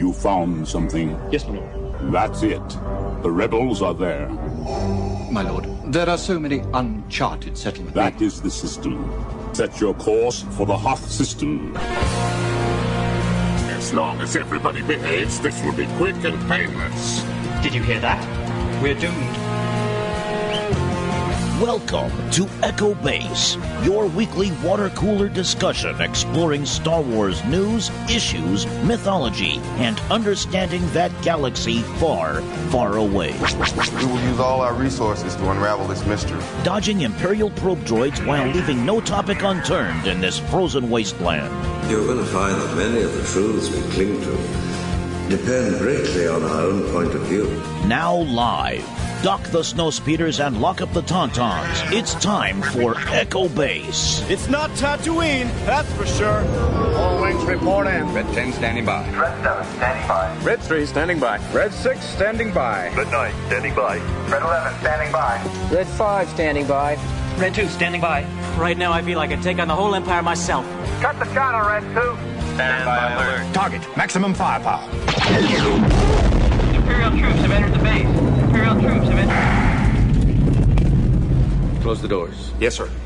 You found something. Yes, my lord. That's it. The rebels are there. My lord, there are so many uncharted settlements. That is the system. Set your course for the Hoth system. As long as everybody behaves, this will be quick and painless. Did you hear that? We're doomed. Welcome to Echo Base, your weekly water cooler discussion exploring Star Wars news, issues, mythology, and understanding that galaxy far, far away. We will use all our resources to unravel this mystery. Dodging Imperial probe droids while leaving no topic unturned in this frozen wasteland. You're going to find that many of the truths we cling to depend greatly on our own point of view. Now live. Dock the snowspeeders and lock up the tauntauns. It's time for Echo Base. It's not Tatooine, that's for sure. All wings report in. Red 10 standing by. Red 7 standing by. Red 3 standing by. Red 6 standing by. Red 9 standing by. Red 11 standing by. Red 5 standing by. Red 2 standing by. Right now I feel like I'd take on the whole Empire myself. Cut the channel, Red 2. Stand by alert. Target, maximum firepower. Imperial troops have entered the base. Imperial troops have entered. Close the doors. Yes, sir.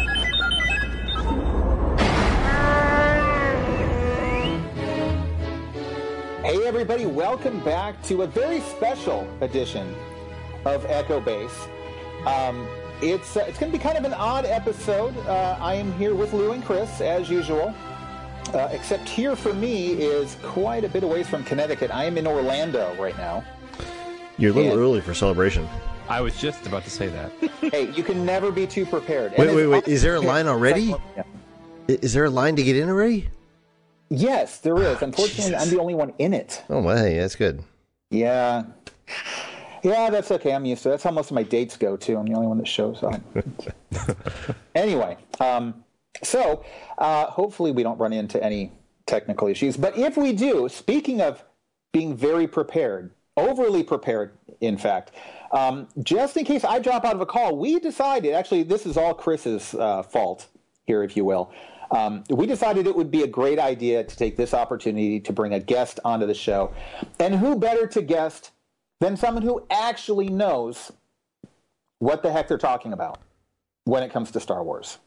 Hey everybody, welcome back to a very special edition of Echo Base. It's going to be kind of an odd episode. I am here with Lou and Chris, as usual. Except here for me is quite a bit away from Connecticut. I am in Orlando right now. You're a little early for Celebration. I was just about to say that. Hey, you can never be too prepared. Wait. Is there a line already? Yeah. Is there a line to get in already? Yes, there is. Unfortunately, I'm the only one in it. Oh, well, hey, that's good. Yeah. Yeah, that's okay. I'm used to it. That's how most of my dates go, too. I'm the only one that shows up. Anyway, so hopefully we don't run into any technical issues. But if we do, speaking of being very prepared, overly prepared, in fact, just in case I drop out of a call, we decided, actually, this is all Chris's fault here, if you will. We decided it would be a great idea to take this opportunity to bring a guest onto the show. And who better to guest than someone who actually knows what the heck they're talking about when it comes to Star Wars.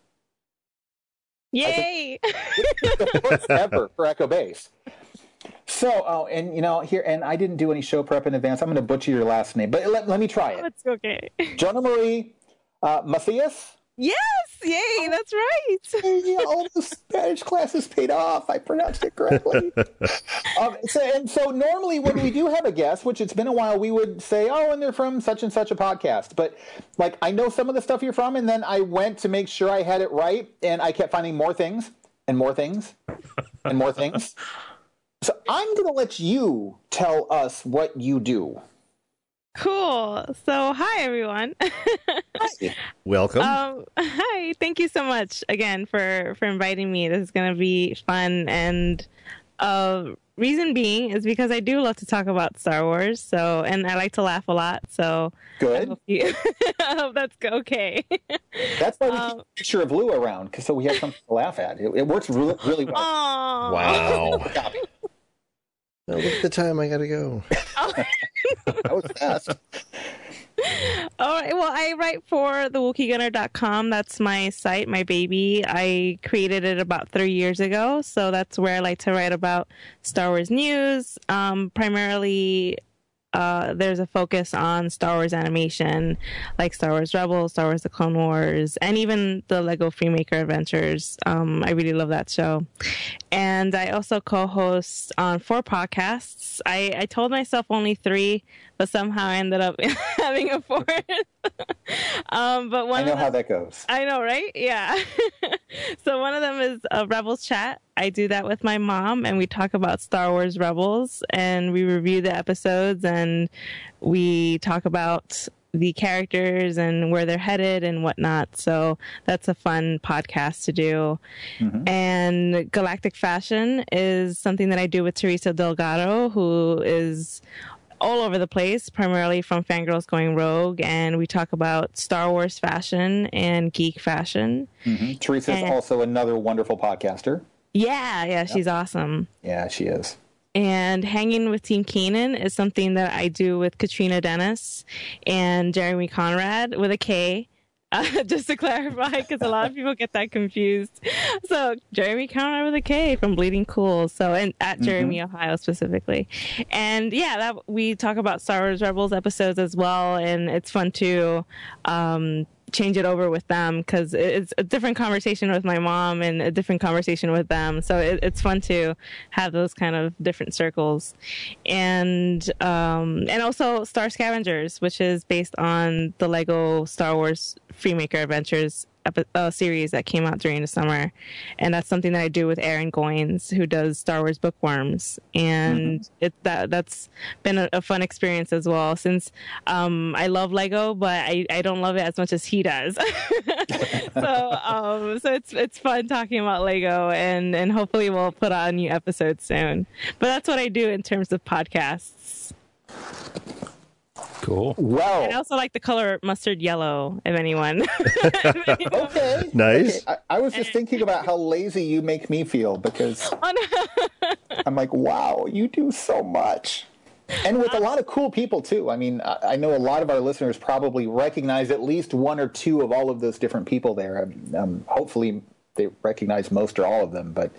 Yay! The first ever for Echo Base. So, and you know, here, and I didn't do any show prep in advance. I'm going to butcher your last name, but let me try it. That's okay. Jonah Marie Macias? Yes! Yay, that's right. All the Spanish classes paid off. I pronounced it correctly. So normally when we do have a guest, which it's been a while, we would say, oh, and they're from such and such a podcast. But like, I know some of the stuff you're from, and then I went to make sure I had it right, and I kept finding more things and more things and more things. So I'm going to let you tell us what you do. Cool. So, hi, everyone. Hi. Welcome. Hi. Thank you so much again for inviting me. This is going to be fun. And reason being is because I do love to talk about Star Wars. So, and I like to laugh a lot. So, good. I hope that's okay. That's why we keep a picture of Lou around, so we have something to laugh at. It works really, really well. Aww. Wow. Oh, look at the time I gotta go. That was fast. All right. Well, I write for thewookiegunner.com. That's my site, my baby. I created it about 3 years ago. So that's where I like to write about Star Wars news. Primarily, there's a focus on Star Wars animation, like Star Wars Rebels, Star Wars The Clone Wars, and even the Lego Freemaker Adventures. I really love that show. And I also co-host on 4 podcasts. I told myself only 3, but somehow I ended up having a 4th. But one I know how that goes. I know, right? Yeah. So one of them is Rebels Chat. I do that with my mom, and we talk about Star Wars Rebels, and we review the episodes, and we talk about the characters and where they're headed and whatnot. So that's a fun podcast to do. Mm-hmm. And Galactic Fashion is something that I do with Teresa Delgado, who is all over the place, primarily from Fangirls Going Rogue, and we talk about Star Wars fashion and geek fashion. Mm-hmm. Teresa's also another wonderful podcaster. Yeah, she's awesome. Yeah, she is. And hanging with Team Kanan is something that I do with Katrina Dennis and Jeremy Conrad with a K. Just to clarify, because a lot of people get that confused. So Jeremy Conrad with a K from Bleeding Cool. So and at Jeremy, Ohio specifically. And yeah, that we talk about Star Wars Rebels episodes as well, and it's fun to change it over with them because it's a different conversation with my mom and a different conversation with them. So it's fun to have those kind of different circles. And also Star Scavengers, which is based on the Lego Star Wars Freemaker Adventures series that came out during the summer. And that's something that I do with Aaron Goins, who does Star Wars Bookworms. And that's been a fun experience as well, since I love Lego, but I don't love it as much as he does. So it's fun talking about Lego, and hopefully we'll put out a new episode soon. But that's what I do in terms of podcasts. Cool. Well, I also like the color mustard yellow, if anyone. Okay. Nice. Okay. I was just thinking about how lazy you make me feel, because I'm like, wow, you do so much. And with a lot of cool people, too. I mean, I know a lot of our listeners probably recognize at least one or two of all of those different people there. Hopefully they recognize most or all of them. But,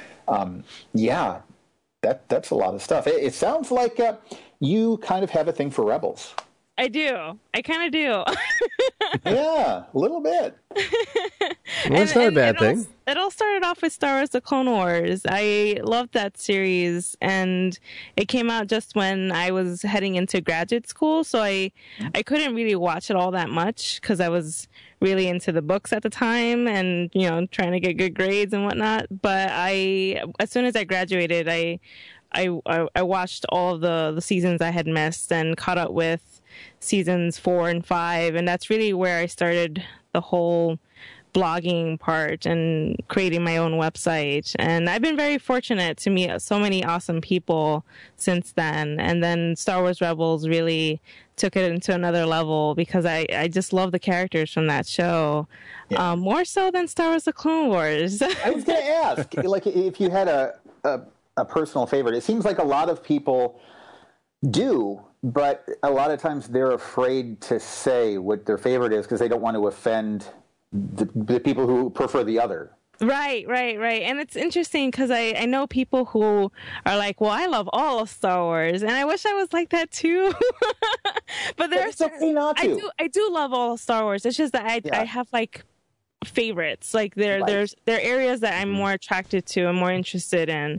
yeah, that's a lot of stuff. It sounds like you kind of have a thing for Rebels. I do. I kind of do. Yeah, a little bit. Well, it's not a bad thing. It all started off with Star Wars: The Clone Wars. I loved that series, and it came out just when I was heading into graduate school, so I couldn't really watch it all that much because I was really into the books at the time and, you know, trying to get good grades and whatnot. But as soon as I graduated, I watched all of the seasons I had missed and caught up with seasons 4 and 5, and that's really where I started the whole blogging part and creating my own website. And I've been very fortunate to meet so many awesome people since then. And then Star Wars Rebels really took it into another level because I just love the characters from that show. Yeah. More so than Star Wars: The Clone Wars. I was going to ask, like, if you had a personal favorite. It seems like a lot of people do, but a lot of times they're afraid to say what their favorite is because they don't want to offend the people who prefer the other. Right. And it's interesting because I know people who are like, well, I love all of Star Wars, and I wish I was like that too. But there's okay not to. I do love all of Star Wars. It's just that I have like favorites. Like there are areas that I'm more attracted to and more interested in.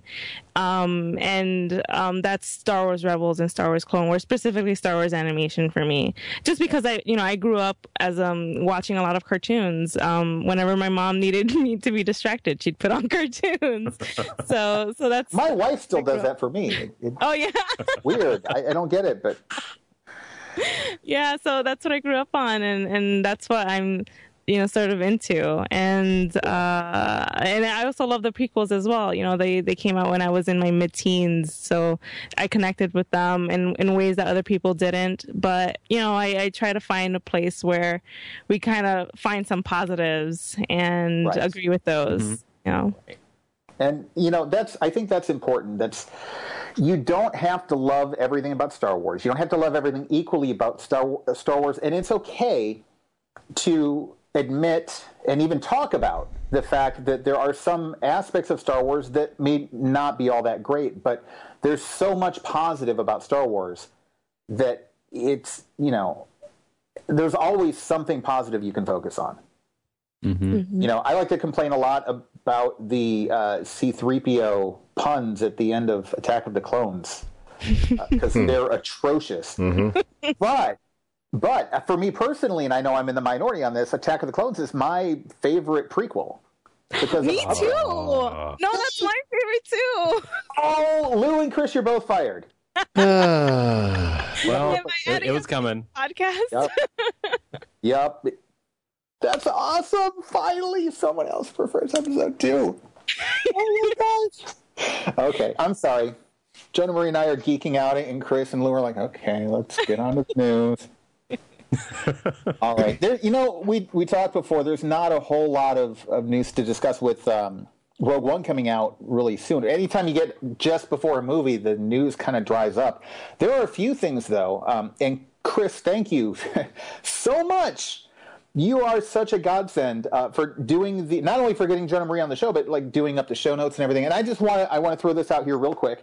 That's Star Wars Rebels and Star Wars Clone Wars, specifically Star Wars animation for me. Just because I grew up as watching a lot of cartoons. Whenever my mom needed me to be distracted, she'd put on cartoons. So that's my wife still does that for me. Oh yeah. Weird. I don't get it, but yeah. So that's what I grew up on, and that's what I'm sort of into. And I also love the prequels as well. They came out when I was in my mid-teens, so I connected with them in ways that other people didn't. But, I try to find a place where we kind of find some positives and agree with those, And, I think that's important. You don't have to love everything about Star Wars. You don't have to love everything equally about Star Wars. And it's okay to admit and even talk about the fact that there are some aspects of Star Wars that may not be all that great, but there's so much positive about Star Wars that it's, there's always something positive you can focus on. Mm-hmm. I like to complain a lot about the C-3PO puns at the end of Attack of the Clones because they're atrocious. Mm-hmm. But for me personally, and I know I'm in the minority on this, Attack of the Clones is my favorite prequel. Me too! No, that's my favorite too! Oh, Lou and Chris, you're both fired. Well, it was coming. Podcast? Yep. That's awesome! Finally, someone else prefers episode 2. Oh my gosh! Okay, I'm sorry. Jonah Marie and I are geeking out, and Chris and Lou are like, okay, let's get on to the news. All right. We talked before. There's not a whole lot of news to discuss with Rogue One coming out really soon. Anytime you get just before a movie, the news kind of dries up. There are a few things, though. And Chris, thank you so much. You are such a godsend for doing not only for getting Jenna Marie on the show, but like doing up the show notes and everything. And I want to throw this out here real quick.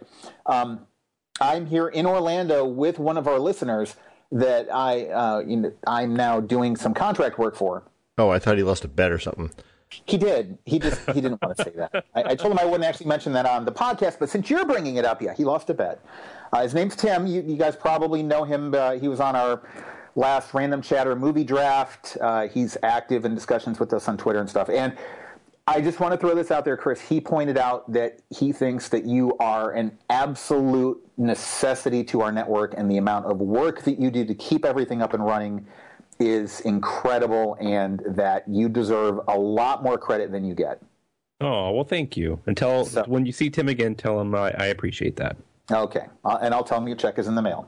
I'm here in Orlando with one of our listeners that I'm now doing some contract work for. Oh, I thought he lost a bet or something. He did. He didn't want to say that. I told him I wouldn't actually mention that on the podcast, but since you're bringing it up, yeah, he lost a bet. His name's Tim. You guys probably know him. He was on our last Random Chatter movie draft. He's active in discussions with us on Twitter and stuff. And I just want to throw this out there, Chris. He pointed out that he thinks that you are an absolute necessity to our network, and the amount of work that you do to keep everything up and running is incredible, and that you deserve a lot more credit than you get. Oh, well, thank you. When you see Tim again, tell him I appreciate that. Okay. And I'll tell him your check is in the mail.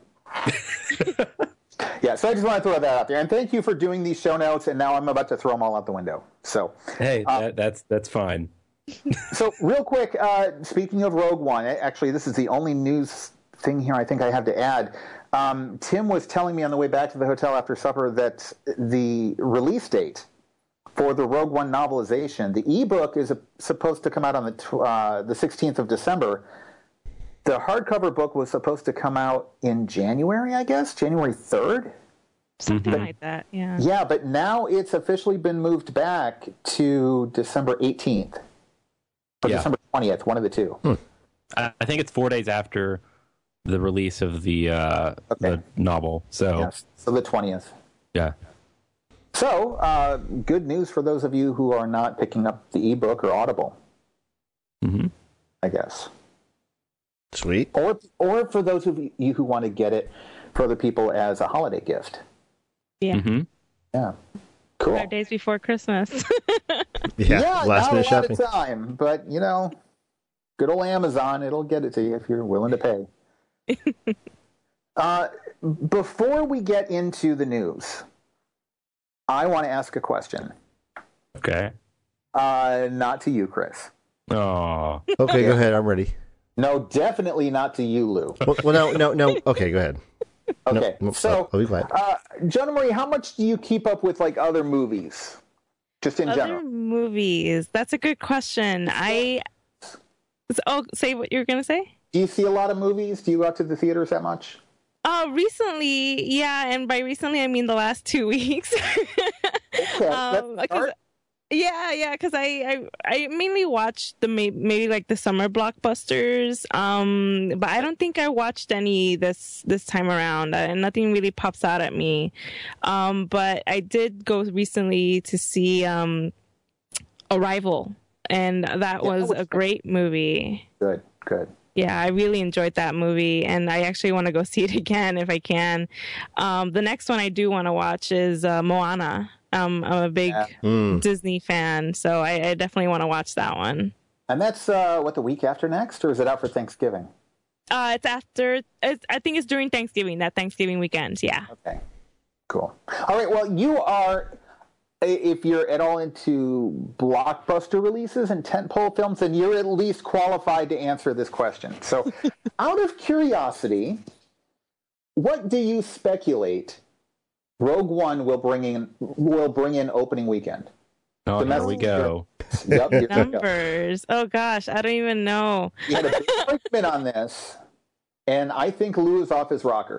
Yeah, so I just want to throw that out there. And thank you for doing these show notes, and now I'm about to throw them all out the window. So, hey, that's fine. So real quick, speaking of Rogue One, actually this is the only news thing here I think I have to add. Tim was telling me on the way back to the hotel after supper that the release date for the Rogue One novelization, the ebook is supposed to come out on the 16th of December. The hardcover book was supposed to come out in January, I guess, January 3rd. Something like that, yeah. Yeah, but now it's officially been moved back to December 18th. Or December 20th, one of the two. I think it's 4 days after the release of the novel. So, yes. So the 20th. Yeah. So, good news for those of you who are not picking up the ebook or Audible. Mm-hmm. I guess. Sweet. Or for those of you who want to get it for other people as a holiday gift. Yeah. Mm-hmm. Yeah. Cool. 5 days before Christmas. Yeah, last minute not a lot shopping. of time, but good old Amazon, it'll get it to you if you're willing to pay. Before we get into the news, I want to ask a question. Okay. Not to you, Chris. Oh. Okay, go ahead. I'm ready. No, definitely not to you, Lou. Well, no. Okay, go ahead. Okay, no, so I'll be quiet. Jenna Marie, how much do you keep up with like other movies, just in general? Other movies. That's a good question. Say what you're gonna say. Do you see a lot of movies? Do you go out to the theaters that much? Recently, yeah, and by recently I mean the last 2 weeks. Okay, Yeah, because I mainly watch maybe like the summer blockbusters, but I don't think I watched any this time around. Nothing really pops out at me, but I did go recently to see Arrival, and that was a great movie. Good. Yeah, I really enjoyed that movie, and I actually want to go see it again if I can. The next one I do want to watch is Moana. I'm a big Disney fan, so I definitely want to watch that one. And that's the week after next, or is it out for Thanksgiving? It's after. I think it's during Thanksgiving. That Thanksgiving weekend. Yeah. Okay. Cool. All right. Well, you are. If you're at all into blockbuster releases and tentpole films, then you're at least qualified to answer this question. So, out of curiosity, what do you speculate Rogue One will bring in opening weekend? Oh, here we go. Yep, Numbers. Oh gosh, I don't even know. We had a big argument on this, and I think Lou is off his rocker.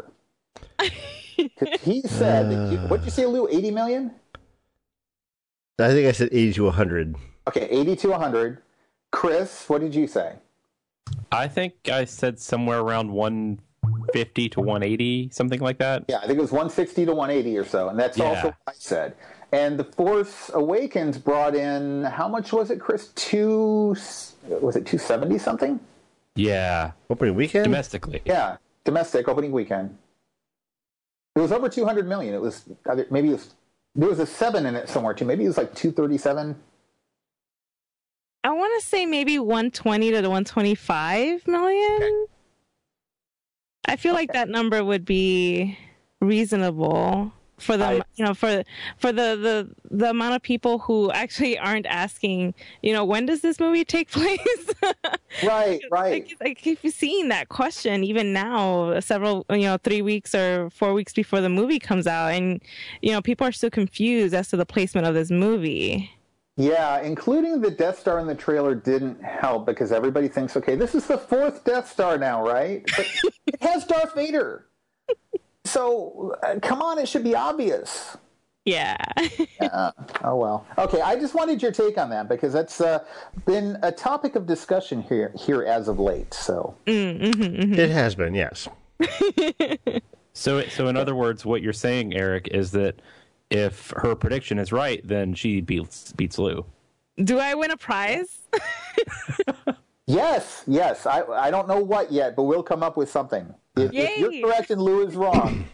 He said, what did you say, Lou? 80 million? I think I said 80 to 100. Okay, 80 to 100. Chris, what did you say? I think I said somewhere around 150 to 180, something like that. Yeah, I think it was 160 to 180 or so, and that's also what I said. And The Force Awakens brought in, how much was it, Chris? 270 something? Yeah. Opening weekend? Domestically. Yeah, domestic opening weekend. It was over 200 million. It was there was a 7 in it somewhere too. Maybe it was like 237. I want to say maybe 120 to 125 million. Okay. I feel like that number would be reasonable. for the the amount of people who actually aren't asking, when does this movie take place? Right. I keep seeing that question even now, several 3 weeks or 4 weeks before the movie comes out, and people are still confused as to the placement of this movie. Yeah, including the Death Star in the trailer didn't help, because everybody thinks, okay, this is the 4th Death Star now, right? But it has Darth Vader. So, come on, it should be obvious. Yeah. Oh, well. Okay, I just wanted your take on that, because that's been a topic of discussion here as of late. So It has been, yes. So in other words, what you're saying, Eric, is that if her prediction is right, then she beats Lou. Do I win a prize? Yes. I don't know what yet, but we'll come up with something. If you're correct and Lou is wrong.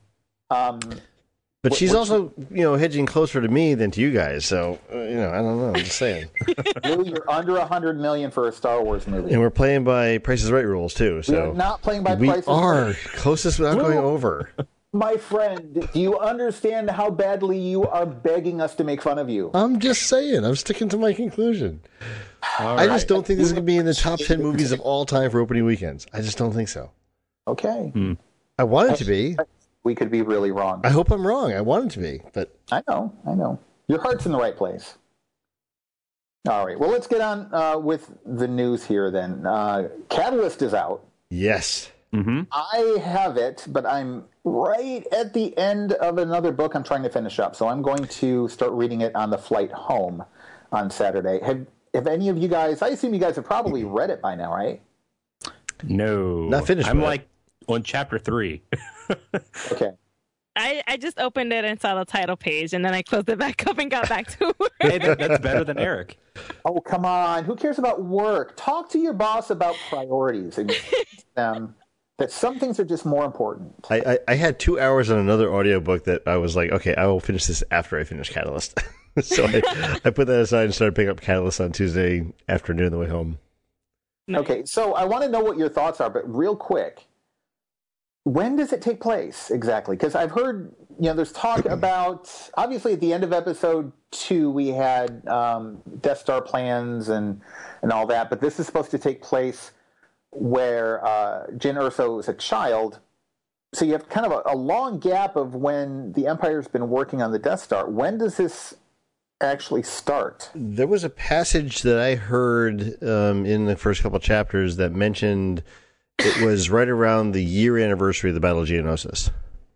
But she's also, hedging closer to me than to you guys. So, I don't know. I'm just saying. Lou, you're under $100 million for a Star Wars movie. And we're playing by Price is Right rules, too. So we're not playing by Price is Right. We are closest without going over. My friend, do you understand how badly you are begging us to make fun of you? I'm just saying. I'm sticking to my conclusion. I just don't think this is going to be in the top 10 movies of all time for opening weekends. I just don't think so. Okay. I want it to be. We could be really wrong. I hope I'm wrong. I want it to be, but I know. Your heart's in the right place. All right. Well, let's get on with the news here then. Catalyst is out. Yes. Mm-hmm. I have it, but I'm right at the end of another book I'm trying to finish up, so I'm going to start reading it on the flight home on Saturday. Have any of you guys, I assume you guys have probably read it by now, right? No. Not finished. I'm like on chapter 3. Okay. I just opened it and saw the title page, and then I closed it back up and got back to work. Hey, that's better than Eric. Oh, come on. Who cares about work? Talk to your boss about priorities and that some things are just more important. I had 2 hours on another audiobook that I was like, okay, I will finish this after I finish Catalyst. So I put that aside and started picking up Catalyst on Tuesday afternoon on the way home. Nice. Okay, so I want to know what your thoughts are, but real quick. When does it take place exactly? Because I've heard, there's talk about, obviously at the end of episode 2, we had Death Star plans and all that, but this is supposed to take place where Jyn Erso is a child. So you have kind of a long gap of when the Empire's been working on the Death Star. When does this actually start? There was a passage that I heard in the first couple of chapters that mentioned it was right around the year anniversary of the Battle of Geonosis.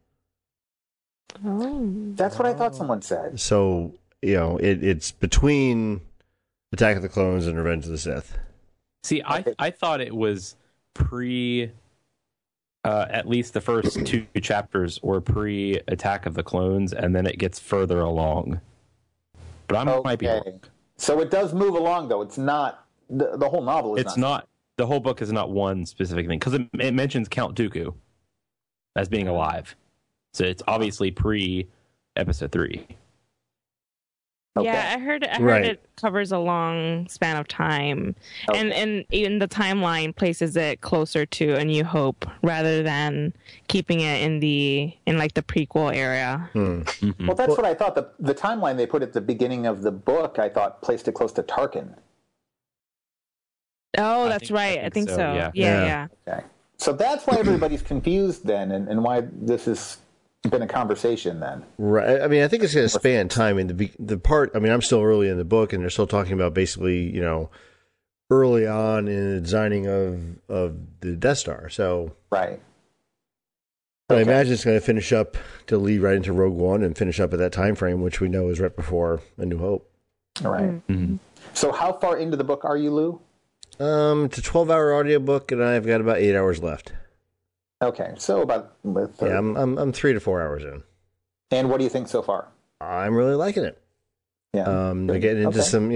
Oh. That's what I thought someone said. So, it's between Attack of the Clones and Revenge of the Sith. See, I thought it was pre, at least the first 2 chapters were pre-Attack of the Clones, and then it gets further along. But I might be wrong. So it does move along, though. It's not, the whole novel is not. The whole book is not one specific thing, because it mentions Count Dooku as being alive. So it's obviously pre-episode 3. Okay. Yeah, I heard it covers a long span of time, and even the timeline places it closer to A New Hope rather than keeping it in the prequel area. Mm-hmm. Well, that's what I thought. The timeline they put at the beginning of the book, I thought placed it close to Tarkin. Oh, that's right. I think so. Yeah. Okay. So that's why everybody's confused then, and why this has been a conversation then. Right. I mean, I think it's going to span time. And the part, I mean, I'm still early in the book, and they're still talking about basically, early on in the designing of the Death Star. So right. But I imagine it's going to finish up to lead right into Rogue One and finish up at that time frame, which we know is right before A New Hope. All right. Mm-hmm. So how far into the book are you, Lou? It's a 12-hour audiobook, and I've got about 8 hours left. Okay, so about yeah, I'm 3 to 4 hours in. And what do you think so far? I'm really liking it. Yeah, I'm getting into some,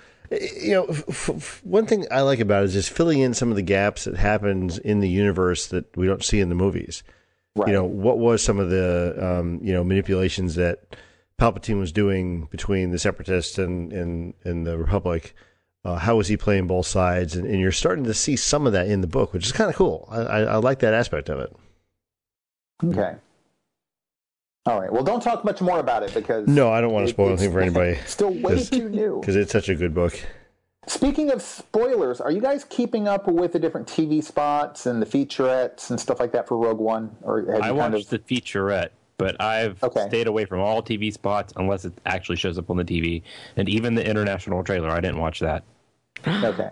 one thing I like about it is just filling in some of the gaps that happens in the universe that we don't see in the movies. Right. What was some of the manipulations that Palpatine was doing between the Separatists and the Republic? How was he playing both sides? And you're starting to see some of that in the book, which is kind of cool. I like that aspect of it. Okay. All right. Well, don't talk much more about it because... No, I don't want to spoil anything for anybody. Still way too new. Because it's such a good book. Speaking of spoilers, are you guys keeping up with the different TV spots and the featurettes and stuff like that for Rogue One? Or have I watched the featurette, but I've stayed away from all TV spots unless it actually shows up on the TV. And even the international trailer, I didn't watch that. Okay.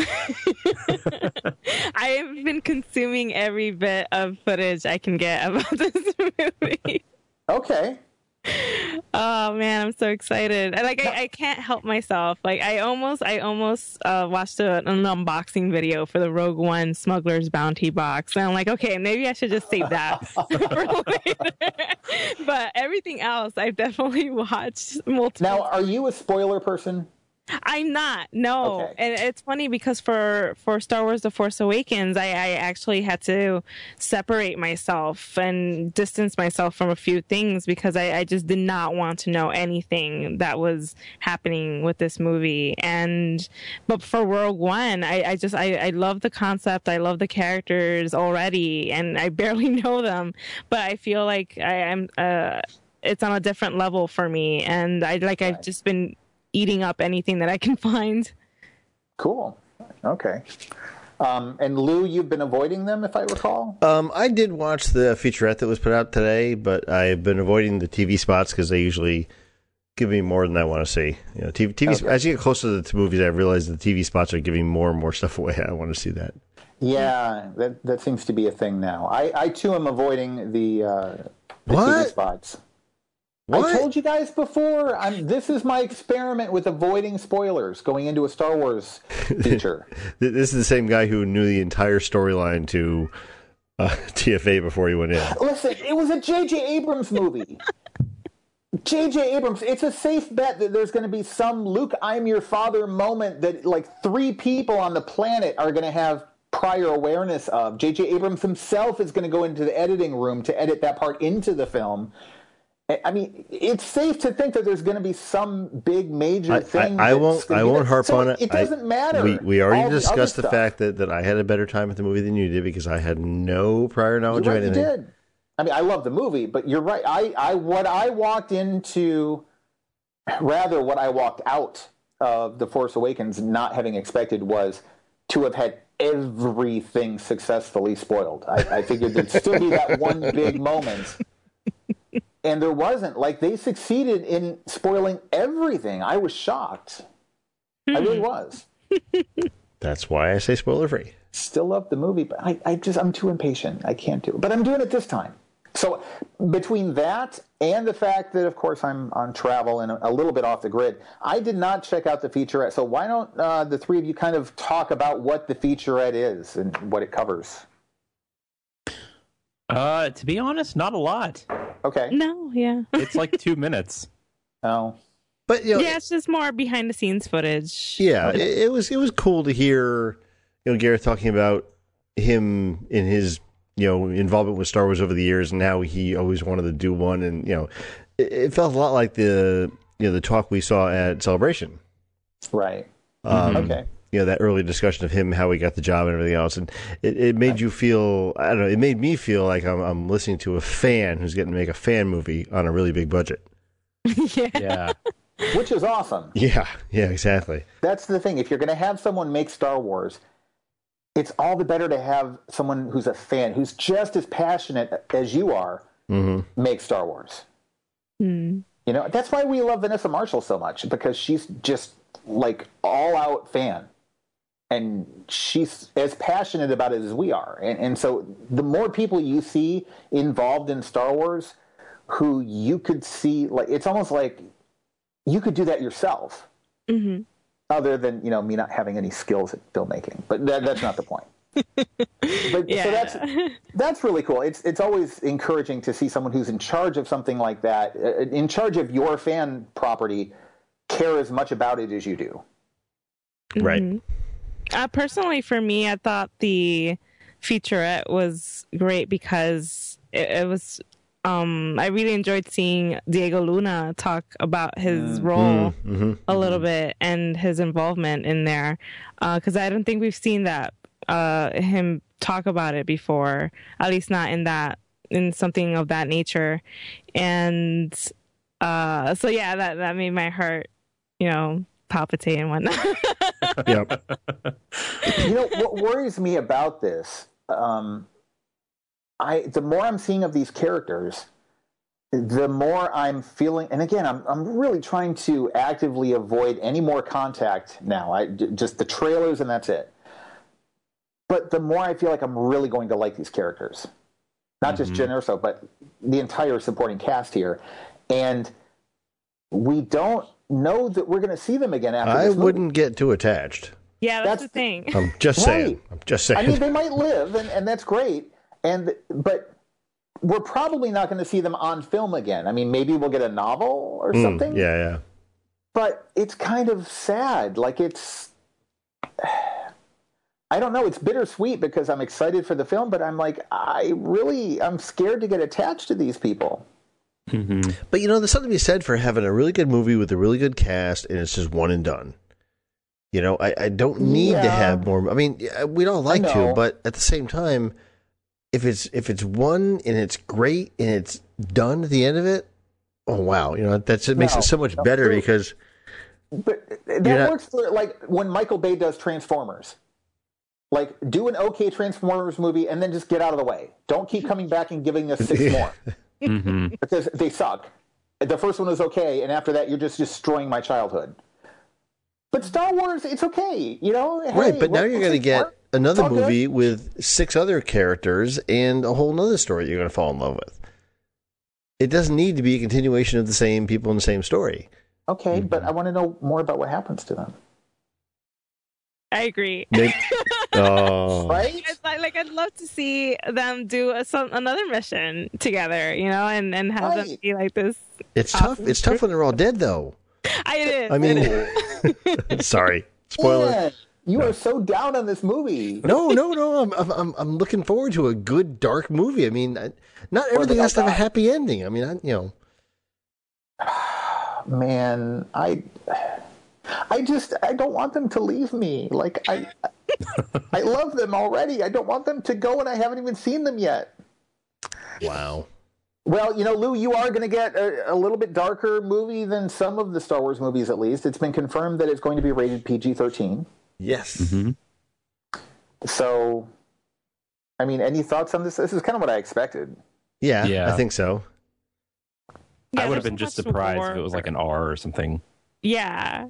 I have been consuming every bit of footage I can get about this movie. Okay. Oh man, I'm so excited! I can't help myself. Like I almost watched an unboxing video for the Rogue One Smuggler's Bounty box, and I'm like, okay, maybe I should just save that for later. But everything else, I've definitely watched multiple. Now, are you a spoiler person? I'm not, no. Okay. And it's funny because for Star Wars The Force Awakens, I actually had to separate myself and distance myself from a few things because I just did not want to know anything that was happening with this movie. But for Rogue One, I love the concept, I love the characters already, and I barely know them, but I feel like I'm it's on a different level for me, and I've just been eating up anything that I can find. Cool. Okay. And Lou, you've been avoiding them, if I recall? I did watch the featurette that was put out today, but I've been avoiding the TV spots because they usually give me more than I want to see. You know, TV okay. As you get closer to the movies, I realize the TV spots are giving more and more stuff away. I want to see that. Yeah, that seems to be a thing now. I too am avoiding the TV spots. What? I told you guys before, this is my experiment with avoiding spoilers going into a Star Wars feature. This is the same guy who knew the entire storyline to TFA before he went in. Listen, it was a J.J. Abrams movie. J.J. Abrams, it's a safe bet that there's going to be some Luke, I'm your father moment that like 3 people on the planet are going to have prior awareness of. J.J. Abrams himself is going to go into the editing room to edit that part into the film. I mean, it's safe to think that there's going to be some big major thing. I won't harp on it. It doesn't matter. We already discussed the fact that I had a better time with the movie than you did because I had no prior knowledge of anything. You did. I mean, I love the movie, but you're right. What I walked out of The Force Awakens not having expected was to have had everything successfully spoiled. I figured there'd still be that one big moment. And there wasn't. Like, they succeeded in spoiling everything. I was shocked. I really was. That's why I say spoiler free. Still love the movie, but I'm too impatient. I can't do it. But I'm doing it this time. So between that and the fact that, of course, I'm on travel and a little bit off the grid, I did not check out the featurette. So why don't the three of you kind of talk about what the featurette is and what it covers? To be honest, not a lot. Okay. No, yeah. It's like 2 minutes. Oh. But it's just more behind the scenes footage. Yeah, it was cool to hear Gareth talking about him in his involvement with Star Wars over the years and how he always wanted to do one, and it felt a lot like the talk we saw at Celebration. Right. Okay. That early discussion of him, how he got the job and everything else. And it made you feel, I don't know, it made me feel like I'm listening to a fan who's getting to make a fan movie on a really big budget. Yeah. Which is awesome. Yeah, exactly. That's the thing. If you're going to have someone make Star Wars, it's all the better to have someone who's a fan, who's just as passionate as you are, make Star Wars. Mm. That's why we love Vanessa Marshall so much, because she's just like all-out fan. And she's as passionate about it as we are. And so the more people you see involved in Star Wars who you could see, like, it's almost like you could do that yourself. Mm-hmm. Other than, me not having any skills at filmmaking. But that's not the point. But yeah. So that's really cool. It's always encouraging to see someone who's in charge of something like that, in charge of your fan property, care as much about it as you do. Right. Mm-hmm. Personally, for me, I thought the featurette was great because it was. I really enjoyed seeing Diego Luna talk about his role a little bit and his involvement in there, because I don't think we've seen that him talk about it before, at least not in that in something of that nature. And so yeah, that made my heart, palpitate and whatnot. Yep. What worries me about this, the more I'm seeing of these characters, the more I'm feeling, and again, I'm really trying to actively avoid any more contact now. Just the trailers and that's it. But the more I feel like I'm really going to like these characters, not just Jyn Erso, but the entire supporting cast here, and we don't know that we're going to see them again after this movie. I wouldn't get too attached. Yeah, that's the thing. I'm just saying. I mean, they might live, and that's great, but we're probably not going to see them on film again. I mean, maybe we'll get a novel or something. Yeah. But it's kind of sad. Like, I don't know. It's bittersweet because I'm excited for the film, but I'm like, I'm scared to get attached to these people. Mm-hmm. But there's something to be said for having a really good movie with a really good cast, and it's just one and done. I don't need to have more. I mean, we'd all like to, but at the same time, if it's one and it's great and it's done at the end of it, oh wow, that makes it so much better because. But that works for like when Michael Bay does Transformers. Like, do an okay Transformers movie and then just get out of the way. Don't keep coming back and giving us 6 more. Because they suck. The first one was okay, and after that, you're just destroying my childhood. But Star Wars, it's okay, Right, but now you're going to get another movie with 6 other characters and a whole other story you're going to fall in love with. It doesn't need to be a continuation of the same people in the same story. Okay, but I want to know more about what happens to them. I agree. Right? It's like I'd love to see them do another mission together, and have them be like this. It's tough. It's tough when they're all dead, though. I mean, sorry, spoiler. Man, you are so down on this movie. No. I'm looking forward to a good dark movie. I mean, not everything has to have a happy ending. I mean, Man, I don't want them to leave me. Like, I love them already. I don't want them to go, and I haven't even seen them yet. Wow. Well, Lou, you are going to get a little bit darker movie than some of the Star Wars movies, at least. It's been confirmed that it's going to be rated PG-13. Yes. Mm-hmm. So, I mean, any thoughts on this? This is kind of what I expected. Yeah. I think so. Yeah, I would have been just surprised if it was like an R or something. Yeah.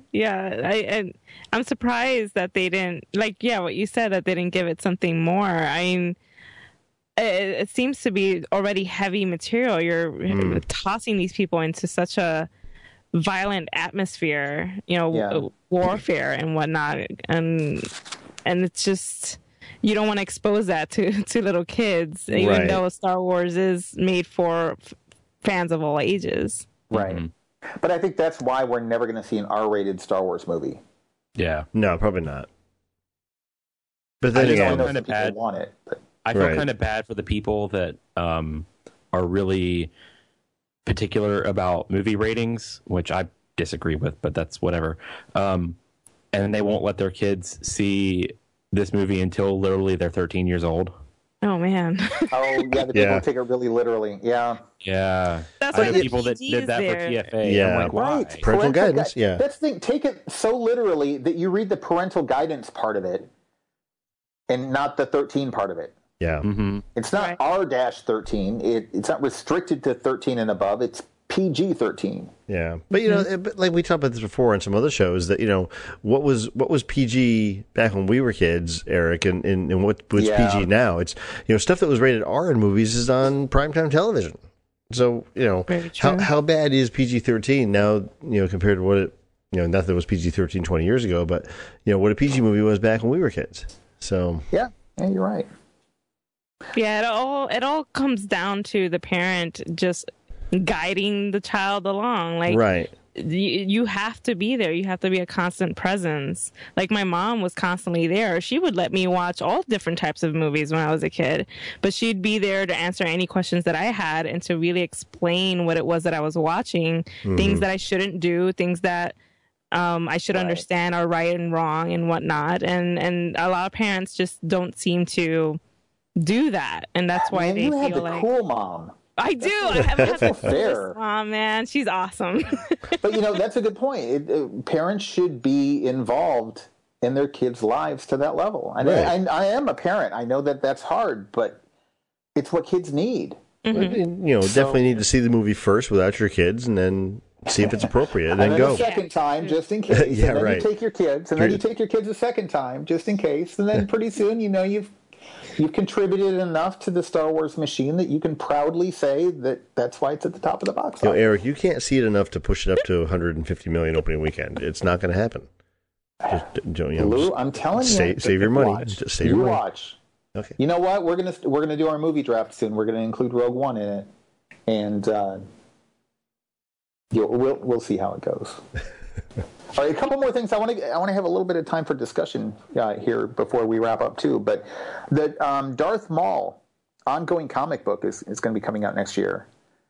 I'm surprised that they didn't, what you said, that they didn't give it something more. I mean, it seems to be already heavy material. You're tossing these people into such a violent atmosphere, warfare and whatnot, and it's just, you don't want to expose that to little kids, even though Star Wars is made for fans of all ages. Right. Mm-hmm. But I think that's why we're never going to see an R-rated Star Wars movie. Yeah. No, probably not. But then again, kind of bad. Want it. But. I feel kind of bad for the people that are really particular about movie ratings, which I disagree with, but that's whatever. And they won't let their kids see this movie until literally they're 13 years old. Oh, man. Oh, yeah, the people take it really literally. Yeah. Yeah. That's why the people that did that for TFA. Yeah. I'm like, why? Right. Parental guidance, yeah. That's the thing. Take it so literally that you read the parental guidance part of it and not the 13 part of it. Yeah. Mm-hmm. It's not R-13. It's not restricted to 13 and above. It's PG-13. Yeah. But, but like we talked about this before on some other shows, that, what was PG back when we were kids, Eric, and what was PG now? It's, stuff that was rated R in movies is on primetime television. So, how bad is PG-13 now, compared to what it, not that it was PG-13 20 years ago, but, what a PG movie was back when we were kids. So. Yeah, you're right. Yeah, it all comes down to the parent just guiding the child along. Like, right. You have to be there. You have to be a constant presence. Like, my mom was constantly there. She would let me watch all different types of movies when I was a kid, but she'd be there to answer any questions that I had and to really explain what it was that I was watching, things that I shouldn't do, things that I should understand are right and wrong and whatnot. And a lot of parents just don't seem to do that, and that's why Man, they you feel have the like cool mom. I do. I haven't had the fair. mom, man. She's awesome. But that's a good point. Parents should be involved in their kids' lives to that level. And Right. I am a parent. I know that that's hard, but it's what kids need. Mm-hmm. Definitely need to see the movie first without your kids, and then see if it's appropriate, and then go. A second time, just in case. Yeah, and then right. you take your kids, and then you take your kids a second time, just in case. And then pretty soon, you've contributed enough to the Star Wars machine that you can proudly say that's why it's at the top of the box office. Eric, you can't see it enough to push it up to 150 million opening weekend. It's not going to happen. Lou, I'm telling you, save your money. Watch. Just save your money. Watch. Okay. You know what? We're gonna do our movie draft soon. We're gonna include Rogue One in it, and we'll see how it goes. All right, a couple more things. I want to have a little bit of time for discussion here before we wrap up too. But the Darth Maul ongoing comic book is going to be coming out next year.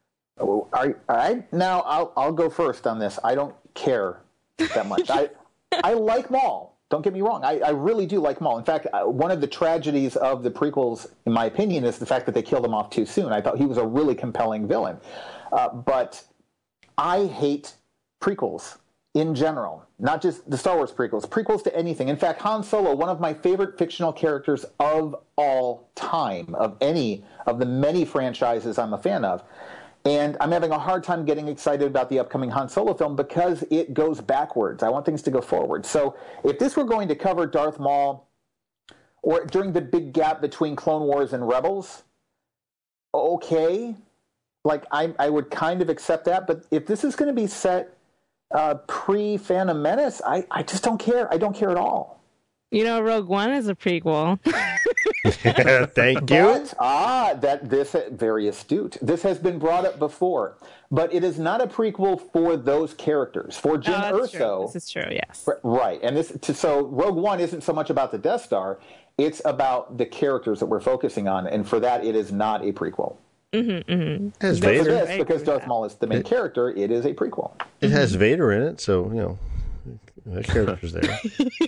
Now I'll go first on this. I don't care that much. I like Maul. Don't get me wrong. I really do like Maul. In fact, one of the tragedies of the prequels, in my opinion, is the fact that they killed him off too soon. I thought he was a really compelling villain. But I hate prequels in general, not just the Star Wars prequels to anything. In fact, Han Solo, one of my favorite fictional characters of all time, of any of the many franchises I'm a fan of. And I'm having a hard time getting excited about the upcoming Han Solo film because it goes backwards. I want things to go forward. So if this were going to cover Darth Maul or during the big gap between Clone Wars and Rebels, okay. I would kind of accept that. But if this is going to be set pre-Phantom Menace, I just don't care. I don't care at all. Rogue One is a prequel. Thank you. But, very astute. This has been brought up before, but it is not a prequel for those characters. For Jyn Erso, this is true. Yes, right. And so Rogue One isn't so much about the Death Star; it's about the characters that we're focusing on, and for that, it is not a prequel. Mm-hmm, mm-hmm. It has Vader. Because Darth Maul is the main character, it is a prequel. It has Vader in it, so that character's there.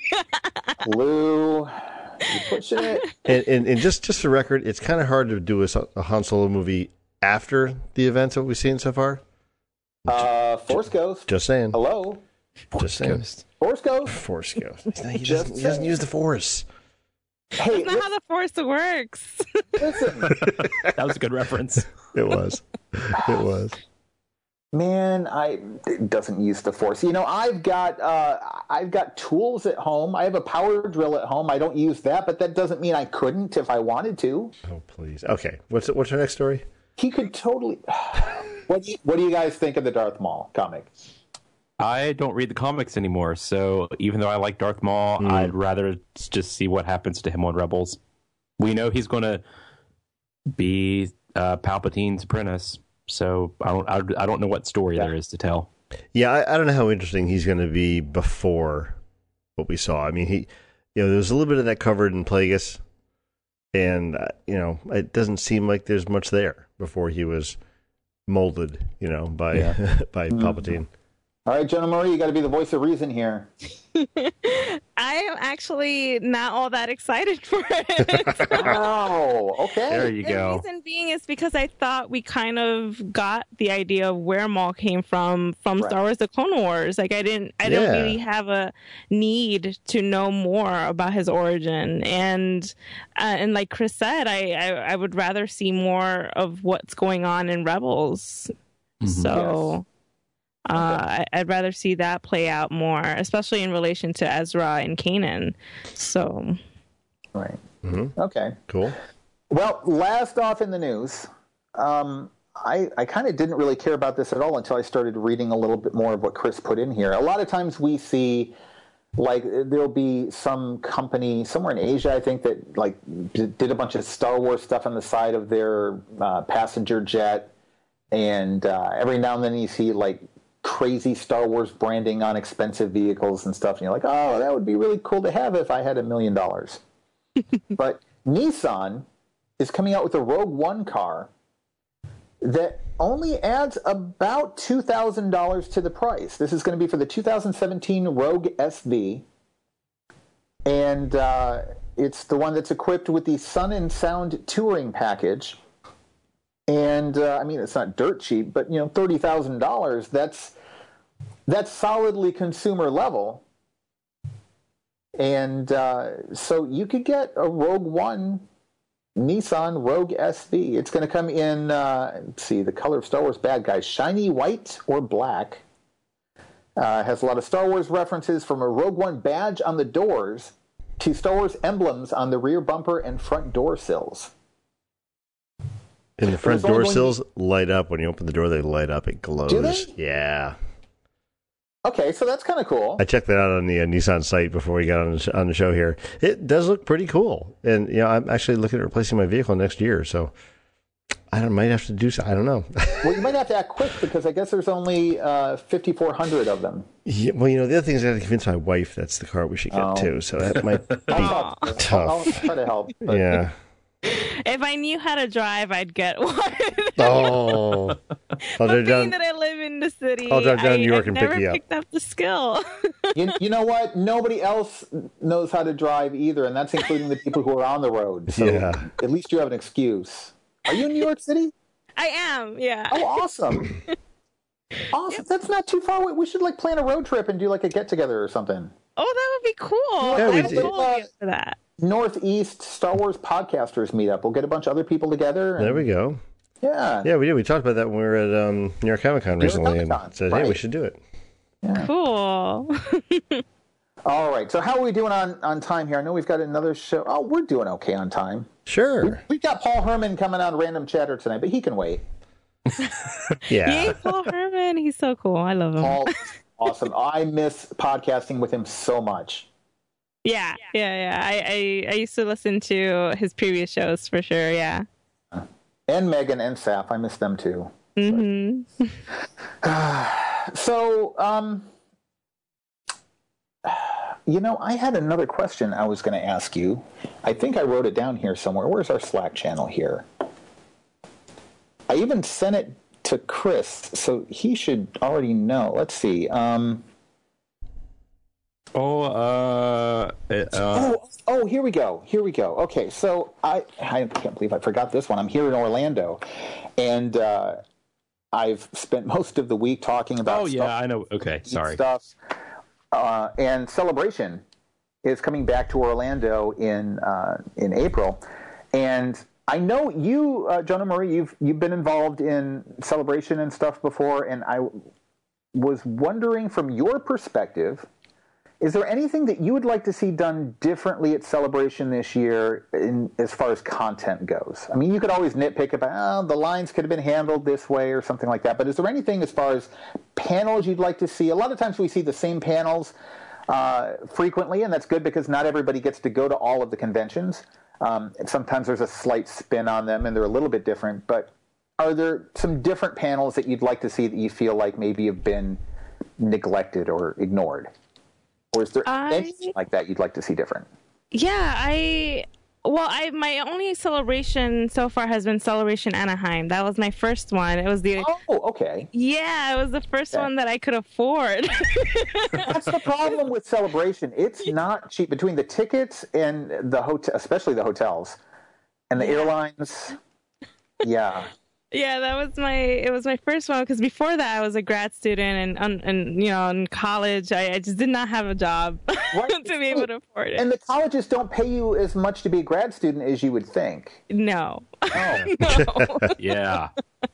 Lou, you pushing it. And just the record, it's kind of hard to do a Han Solo movie after the events that we've seen so far. Force Ghost. Just saying. Hello. Just saying. Force Ghost. Force Ghost. He doesn't use the Force. Hey, that's not how the Force works. Listen. That was a good reference. It was. It was. Man, it doesn't use the Force. I've got tools at home. I have a power drill at home. I don't use that, but that doesn't mean I couldn't if I wanted to. Oh, please. Okay. What's our next story? He could totally. What do you guys think of the Darth Maul comic? I don't read the comics anymore, so even though I like Darth Maul, I'd rather just see what happens to him on Rebels. We know he's going to be Palpatine's apprentice, so I don't know what story there is to tell. Yeah, I don't know how interesting he's going to be before what we saw. I mean, there was a little bit of that covered in Plagueis, and it doesn't seem like there's much there before he was molded, by Palpatine. All right, Jenna Marie, you got to be the voice of reason here. I am actually not all that excited for it. Oh, okay. There you go. The reason being is because I thought we kind of got the idea of where Maul came from Star Wars: The Clone Wars. Like I don't really have a need to know more about his origin. And like Chris said, I would rather see more of what's going on in Rebels. Mm-hmm. So. Yes. I'd rather see that play out more, especially in relation to Ezra and Kanan. So, right. Mm-hmm. Okay. Cool. Well, last off in the news, I kind of didn't really care about this at all until I started reading a little bit more of what Chris put in here. A lot of times we see, there'll be some company somewhere in Asia, I think, that did a bunch of Star Wars stuff on the side of their passenger jet, and every now and then you see crazy Star Wars branding on expensive vehicles and stuff, and you're like, oh, that would be really cool to have if I had $1 million. But Nissan is coming out with a Rogue One car that only adds about $2,000 to the price. This is going to be for the 2017 Rogue SV, and It's the one that's equipped with the Sun and Sound touring package. And, I mean, it's not dirt cheap, but, you know, $30,000, that's solidly consumer level. And so you could get a Rogue One Nissan Rogue SV. It's going to come in, let's see, the color of Star Wars bad guys, shiny white or black. Has a lot of Star Wars references, from a Rogue One badge on the doors to Star Wars emblems on the rear bumper and front door sills. And the front door sills light up. When you open the door, they light up. It glows. Do they? Yeah. Okay, so that's kind of cool. I checked that out on the Nissan site before we got on the show here. It does look pretty cool. And, you know, I'm actually looking at replacing my vehicle next year, so I might have to do so. I don't know. Well, you might have to act quick, because I guess there's only 5,400 of them. Yeah, well, you know, the other thing is I have to convince my wife that's the car we should get too, so that might be tough. I'll try to help. But... Yeah. If I knew how to drive, I'd get one. Oh. But being that I live in the city, I'll drive down to New York and pick you up. I've never picked up the skill. You know what? Nobody else knows how to drive either, and that's including the people who are on the road. So at least you have an excuse. Are you in New York City? I am, yeah. Oh, awesome. Awesome. That's not too far away. We should plan a road trip and do a get-together or something. Oh, that would be cool. Yeah, we did. For that. Northeast Star Wars podcasters meetup. We'll get a bunch of other people together. There we go. Yeah. Yeah, we did. We talked about that when we were at New York Comic Con recently and said, hey, we should do it. Yeah. Cool. All right. So how are we doing on time here? I know we've got another show. Oh, we're doing okay on time. Sure. We've got Paul Herman coming on Random Chatter tonight, but he can wait. Yeah. Yay, Paul Herman. He's so cool. I love him. Paul, awesome. I miss podcasting with him so much. Yeah. I used to listen to his previous shows for sure. Yeah. And Megan and Saf, I miss them too. Mm-hmm. So, you know, I had another question I was going to ask you. I think I wrote it down here somewhere. Where's our Slack channel here? I even sent it to Chris, so he should already know. Let's see. Here we go. Okay, so I can't believe I forgot this one. I'm here in Orlando, and I've spent most of the week talking about I know. Okay, sorry. Stuff. And Celebration is coming back to Orlando in April, and I know you, Jonah Marie, you've been involved in Celebration and stuff before, and I was wondering, from your perspective, is there anything that you would like to see done differently at Celebration this year as far as content goes? I mean, you could always nitpick about, the lines could have been handled this way or something like that, but is there anything as far as panels you'd like to see? A lot of times we see the same panels frequently, and that's good because not everybody gets to go to all of the conventions. Sometimes there's a slight spin on them, and they're a little bit different, but are there some different panels that you'd like to see that you feel like maybe have been neglected or ignored? Or is there anything like that you'd like to see different? Yeah, my only celebration so far has been Celebration Anaheim. That was my first one. It was okay. Yeah, it was the first one that I could afford. That's the problem with Celebration. It's not cheap between the tickets and the hotel, especially the hotels and the airlines. Yeah. Yeah, it was my first one, because before that I was a grad student and you know, in college I just did not have a job to be able to afford it. And the colleges don't pay you as much to be a grad student as you would think. No. Oh. No. Yeah.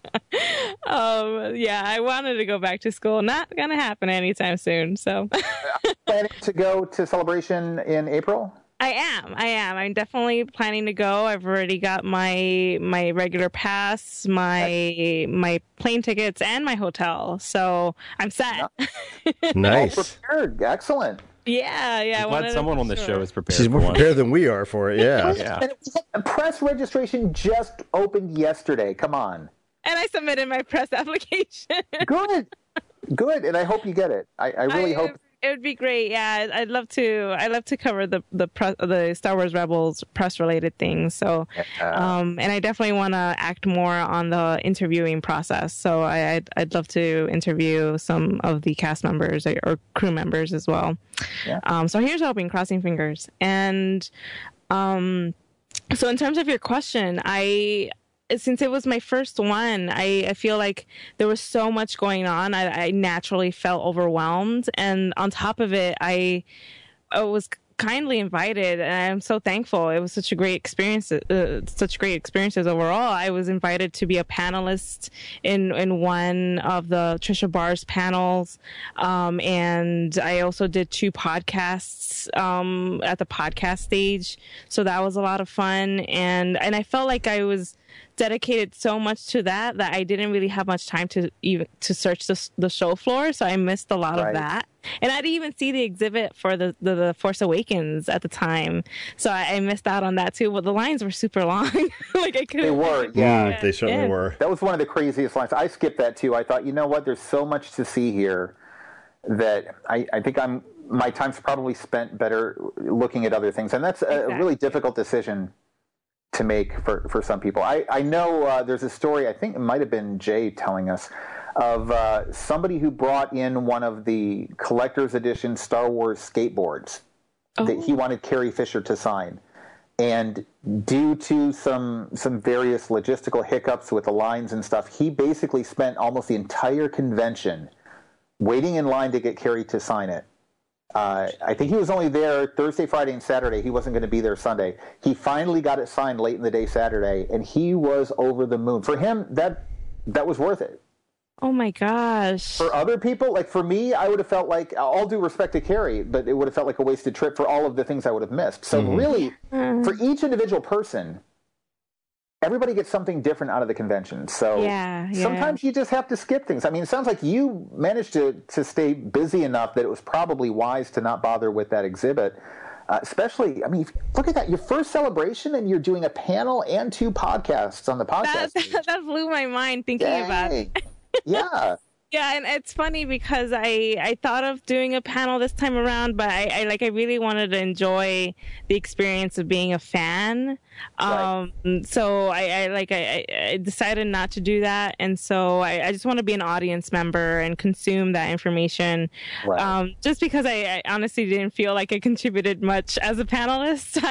Yeah, I wanted to go back to school. Not gonna happen anytime soon. So. Planning to go to Celebration in April? I am. I'm definitely planning to go. I've already got my regular pass, my plane tickets, and my hotel. So I'm set. Nice. All prepared. Excellent. Yeah. I'm glad someone on the show is prepared. She's more prepared than we are for it. Yeah. And press registration just opened yesterday. Come on. And I submitted my press application. Good. And I hope you get it. I really hope. It would be great. Yeah, I'd love to cover the Star Wars Rebels press related things. So, and I definitely want to act more on the interviewing process. So I'd love to interview some of the cast members or crew members as well. Yeah. So here's hoping, crossing fingers. And So in terms of your question, since it was my first one, I feel like there was so much going on. I naturally felt overwhelmed. And on top of it, I was kindly invited, and I'm so thankful. It was such a great experience, such great experiences overall. I was invited to be a panelist in one of the Trisha Barr's panels, and I also did 2 podcasts at the podcast stage. So that was a lot of fun, and I felt like I was dedicated so much to that I didn't really have much time to search the show floor, so I missed a lot of that. And I didn't even see the exhibit for the Force Awakens at the time, so I missed out on that too. Well, the lines were super long. Like I couldn't. They were, yeah, they certainly were. That was one of the craziest lines. I skipped that too. I thought, you know what? There's so much to see here that I think my time's probably spent better looking at other things, and that's a really difficult decision to make for some people. I know there's a story, I think it might have been Jay telling us, of somebody who brought in one of the collector's edition Star Wars skateboards that he wanted Carrie Fisher to sign. And due to some various logistical hiccups with the lines and stuff, he basically spent almost the entire convention waiting in line to get Carrie to sign it. I think he was only there Thursday, Friday, and Saturday. He wasn't going to be there Sunday. He finally got it signed late in the day Saturday, and he was over the moon. For him, that was worth it. Oh, my gosh. For other people, like for me, I would have felt like, all due respect to Carrie, but it would have felt like a wasted trip for all of the things I would have missed. So really, for each individual person, everybody gets something different out of the convention. So sometimes you just have to skip things. I mean, it sounds like you managed to stay busy enough that it was probably wise to not bother with that exhibit. Especially, I mean, look at that. Your first celebration, and you're doing a panel and 2 podcasts on the podcast. That blew my mind thinking about it. Yeah. Yeah, and it's funny because I thought of doing a panel this time around, but I really wanted to enjoy the experience of being a fan. So I decided not to do that, and so I just want to be an audience member and consume that information. Just because I honestly didn't feel like I contributed much as a panelist.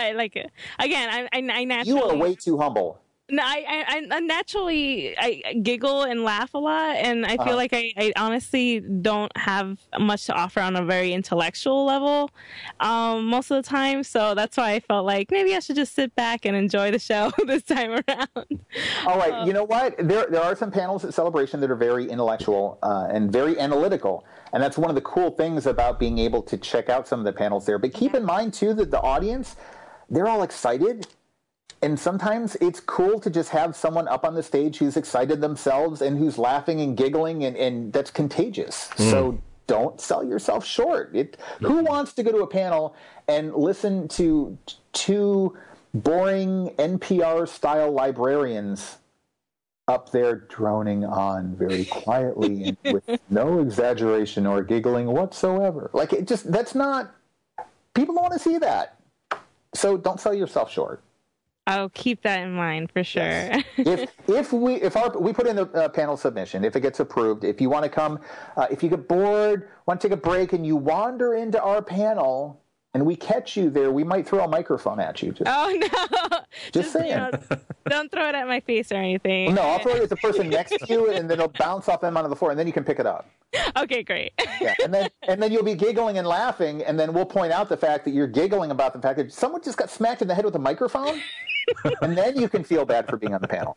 I naturally, you are way too humble. No, I naturally I giggle and laugh a lot, and I feel like I honestly don't have much to offer on a very intellectual level most of the time. So that's why I felt like maybe I should just sit back and enjoy the show this time around. All right, you know what? There are some panels at Celebration that are very intellectual and very analytical, and that's one of the cool things about being able to check out some of the panels there. But keep in mind too that the audience, they're all excited. And sometimes it's cool to just have someone up on the stage who's excited themselves and who's laughing and giggling, and that's contagious. So don't sell yourself short. Who wants to go to a panel and listen to 2 boring NPR-style librarians up there droning on very quietly and with no exaggeration or giggling whatsoever? Like, that's not... People don't want to see that. So don't sell yourself short. I'll keep that in mind for sure. Yes. If we put in the panel submission, if it gets approved, if you want to come, if you get bored, want to take a break, and you wander into our panel, and we catch you there, we might throw a microphone at you. Oh no! Just saying. Don't throw it at my face or anything. No, I'll throw it at the person next to you, and then it'll bounce off them onto the floor, and then you can pick it up. Okay, great. Yeah, and then you'll be giggling and laughing, and then we'll point out the fact that you're giggling about the fact that someone just got smacked in the head with a microphone, and then you can feel bad for being on the panel.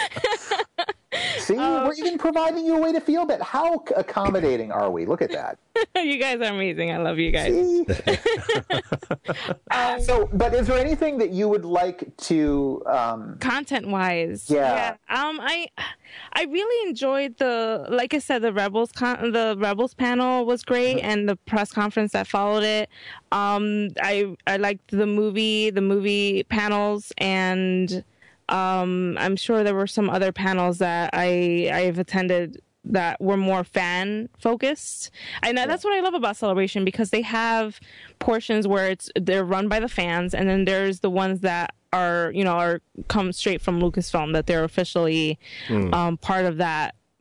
See, we're even providing you a way to feel bad. How accommodating are we? Look at that. You guys are amazing. I love you guys. But is there anything that you would like to content-wise? Yeah. I really enjoyed like I said, the Rebels panel was great, and the press conference that followed it. I liked the movie panels, and I'm sure there were some other panels that I've attended that were more fan focused. And that's what I love about Celebration, because they have portions where they're run by the fans, and then there's the ones that are come straight from Lucasfilm, that they're officially part of that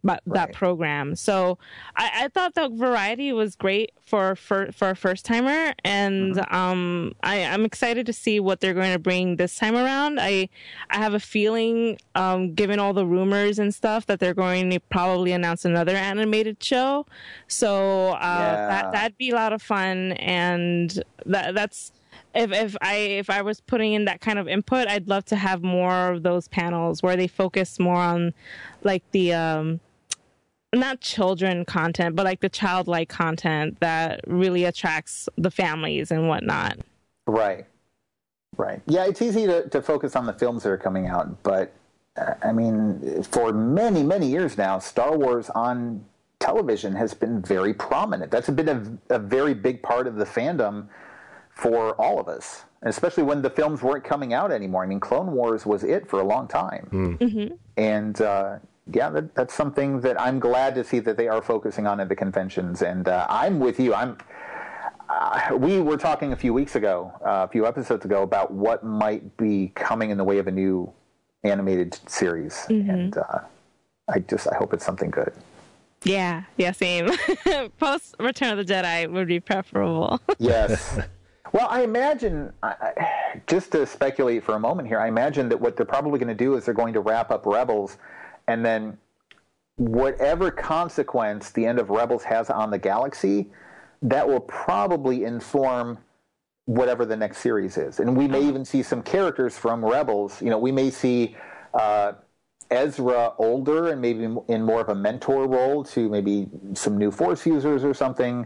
that program. So I thought the variety was great for a first timer, and I'm excited to see what they're going to bring this time around. I have a feeling, given all the rumors and stuff, that they're going to probably announce another animated show. So that'd be a lot of fun, and that's. If I was putting in that kind of input, I'd love to have more of those panels where they focus more on like the not children content, but like the childlike content that really attracts the families and whatnot. Right. Yeah, it's easy to focus on the films that are coming out, but I mean, for many, many years now, Star Wars on television has been very prominent. That's been a very big part of the fandom for all of us, especially when the films weren't coming out anymore. I mean, Clone Wars was it for a long time. And that's something that I'm glad to see that they are focusing on at the conventions. And I'm with you. We were talking a few episodes ago, about what might be coming in the way of a new animated series. And I hope it's something good. Yeah, same. Post Return of the Jedi would be preferable. Yes. Well, I imagine, just to speculate for a moment here, I imagine that what they're probably going to do is they're going to wrap up Rebels, and then whatever consequence the end of Rebels has on the galaxy, that will probably inform whatever the next series is. And we may even see some characters from Rebels. You know, we may see Ezra older and maybe in more of a mentor role to maybe some new Force users or something.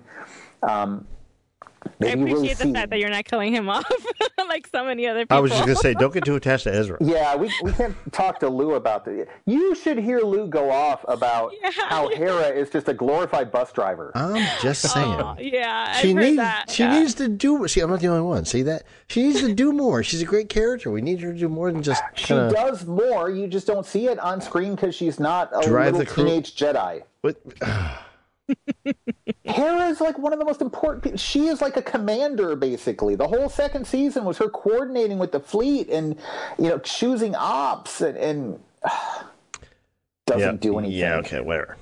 I appreciate the fact that you're not killing him off like so many other people. I was just going to say, don't get too attached to Ezra. Yeah, we can't talk to Lou about that. You should hear Lou go off about how Hera is just a glorified bus driver. I'm just saying. She needs to do. See, I'm not the only one. See that? She needs to do more. She's a great character. We need her to do more than just. She does more. You just don't see it on screen because she's not a little teenage Jedi. What? Hera is like one of the most important people. She is like a commander, basically. The whole second season was her coordinating with the fleet and, choosing ops and doesn't do anything. Yeah, okay, whatever.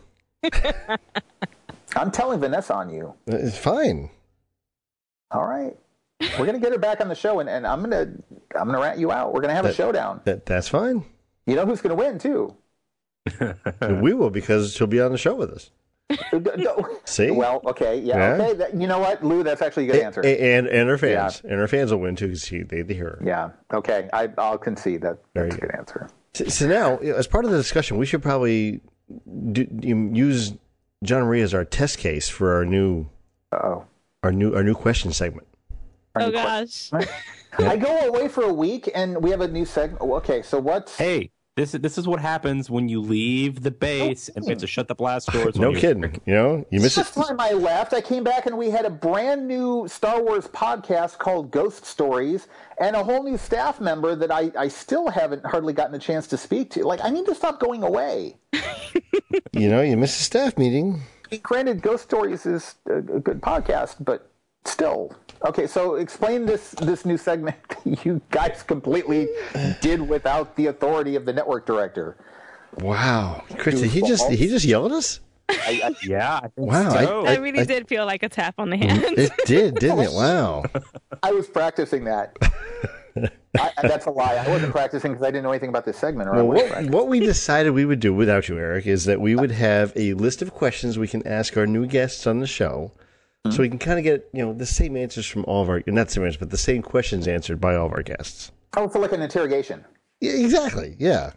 I'm telling Vanessa on you. It's fine. All right. We're going to get her back on the show, and I'm going to rat you out. We're going to have a showdown. That's fine. You know who's going to win, too? We will, because she'll be on the show with us. See? Well, okay, yeah. Okay. You know what, Lou? That's actually a good answer. And her fans, and her fans will win too because they hear her. Yeah. Okay. I'll concede that's a good answer. So now, as part of the discussion, we should probably use John Marie as our test case for our new question segment. Oh gosh! I go away for a week, and we have a new segment. Okay, so what's This is what happens when you leave the base and we have to shut the blast doors. No kidding. You miss it. Last time I left, I came back and we had a brand new Star Wars podcast called Ghost Stories and a whole new staff member that I still haven't hardly gotten a chance to speak to. Like, I need to stop going away. You miss a staff meeting. Granted, Ghost Stories is a good podcast, but still. Okay, so explain this new segment you guys completely did without the authority of the network director. Wow, Chris, did he just yell at us? Yeah. I think wow, so. That really did feel like a tap on the hand. It did, didn't it? Wow. I was practicing that. That's a lie. I wasn't practicing because I didn't know anything about this segment. What we decided we would do without you, Eric, is that we would have a list of questions we can ask our new guests on the show. Mm-hmm. So we can kind of get, the same answers from all of our, not the same answers, but the same questions answered by all of our guests. Oh, for like an interrogation. Yeah, exactly. Yeah.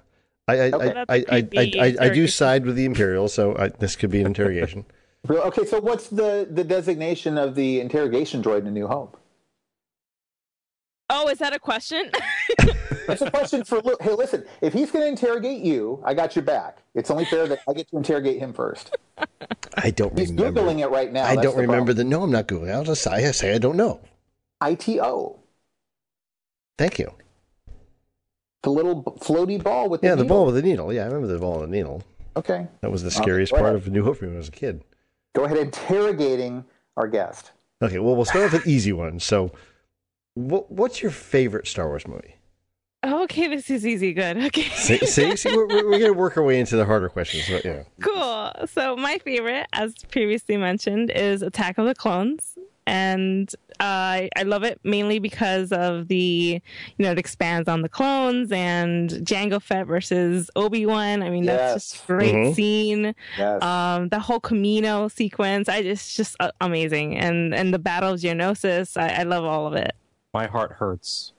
I do side with the Imperial, so this could be an interrogation. Okay, so what's the designation of the interrogation droid in A New Hope? Oh, is that a question? It's a question for Luke. Hey, listen, if he's going to interrogate you, I got your back. It's only fair that I get to interrogate him first. I don't remember. He's Googling it right now. I don't remember the... No, I'm not Googling. I'll just say I don't know. ITO. Thank you. The little floaty ball with the needle. Yeah, the ball with the needle. Yeah, I remember the ball with the needle. Okay. That was the scariest part of A New Hope for me when I was a kid. Go ahead interrogating our guest. Okay, well, we'll start with an easy one. So, what's your favorite Star Wars movie? Okay, this is easy. Good. Okay. See, we're going to work our way into the harder questions. But, yeah. Cool. So my favorite, as previously mentioned, is Attack of the Clones. And I love it mainly because of it expands on the clones and Jango Fett versus Obi-Wan. I mean, that's just a great scene. Yes. The whole Camino sequence, it's just amazing. And the Battle of Geonosis, I love all of it. My heart hurts.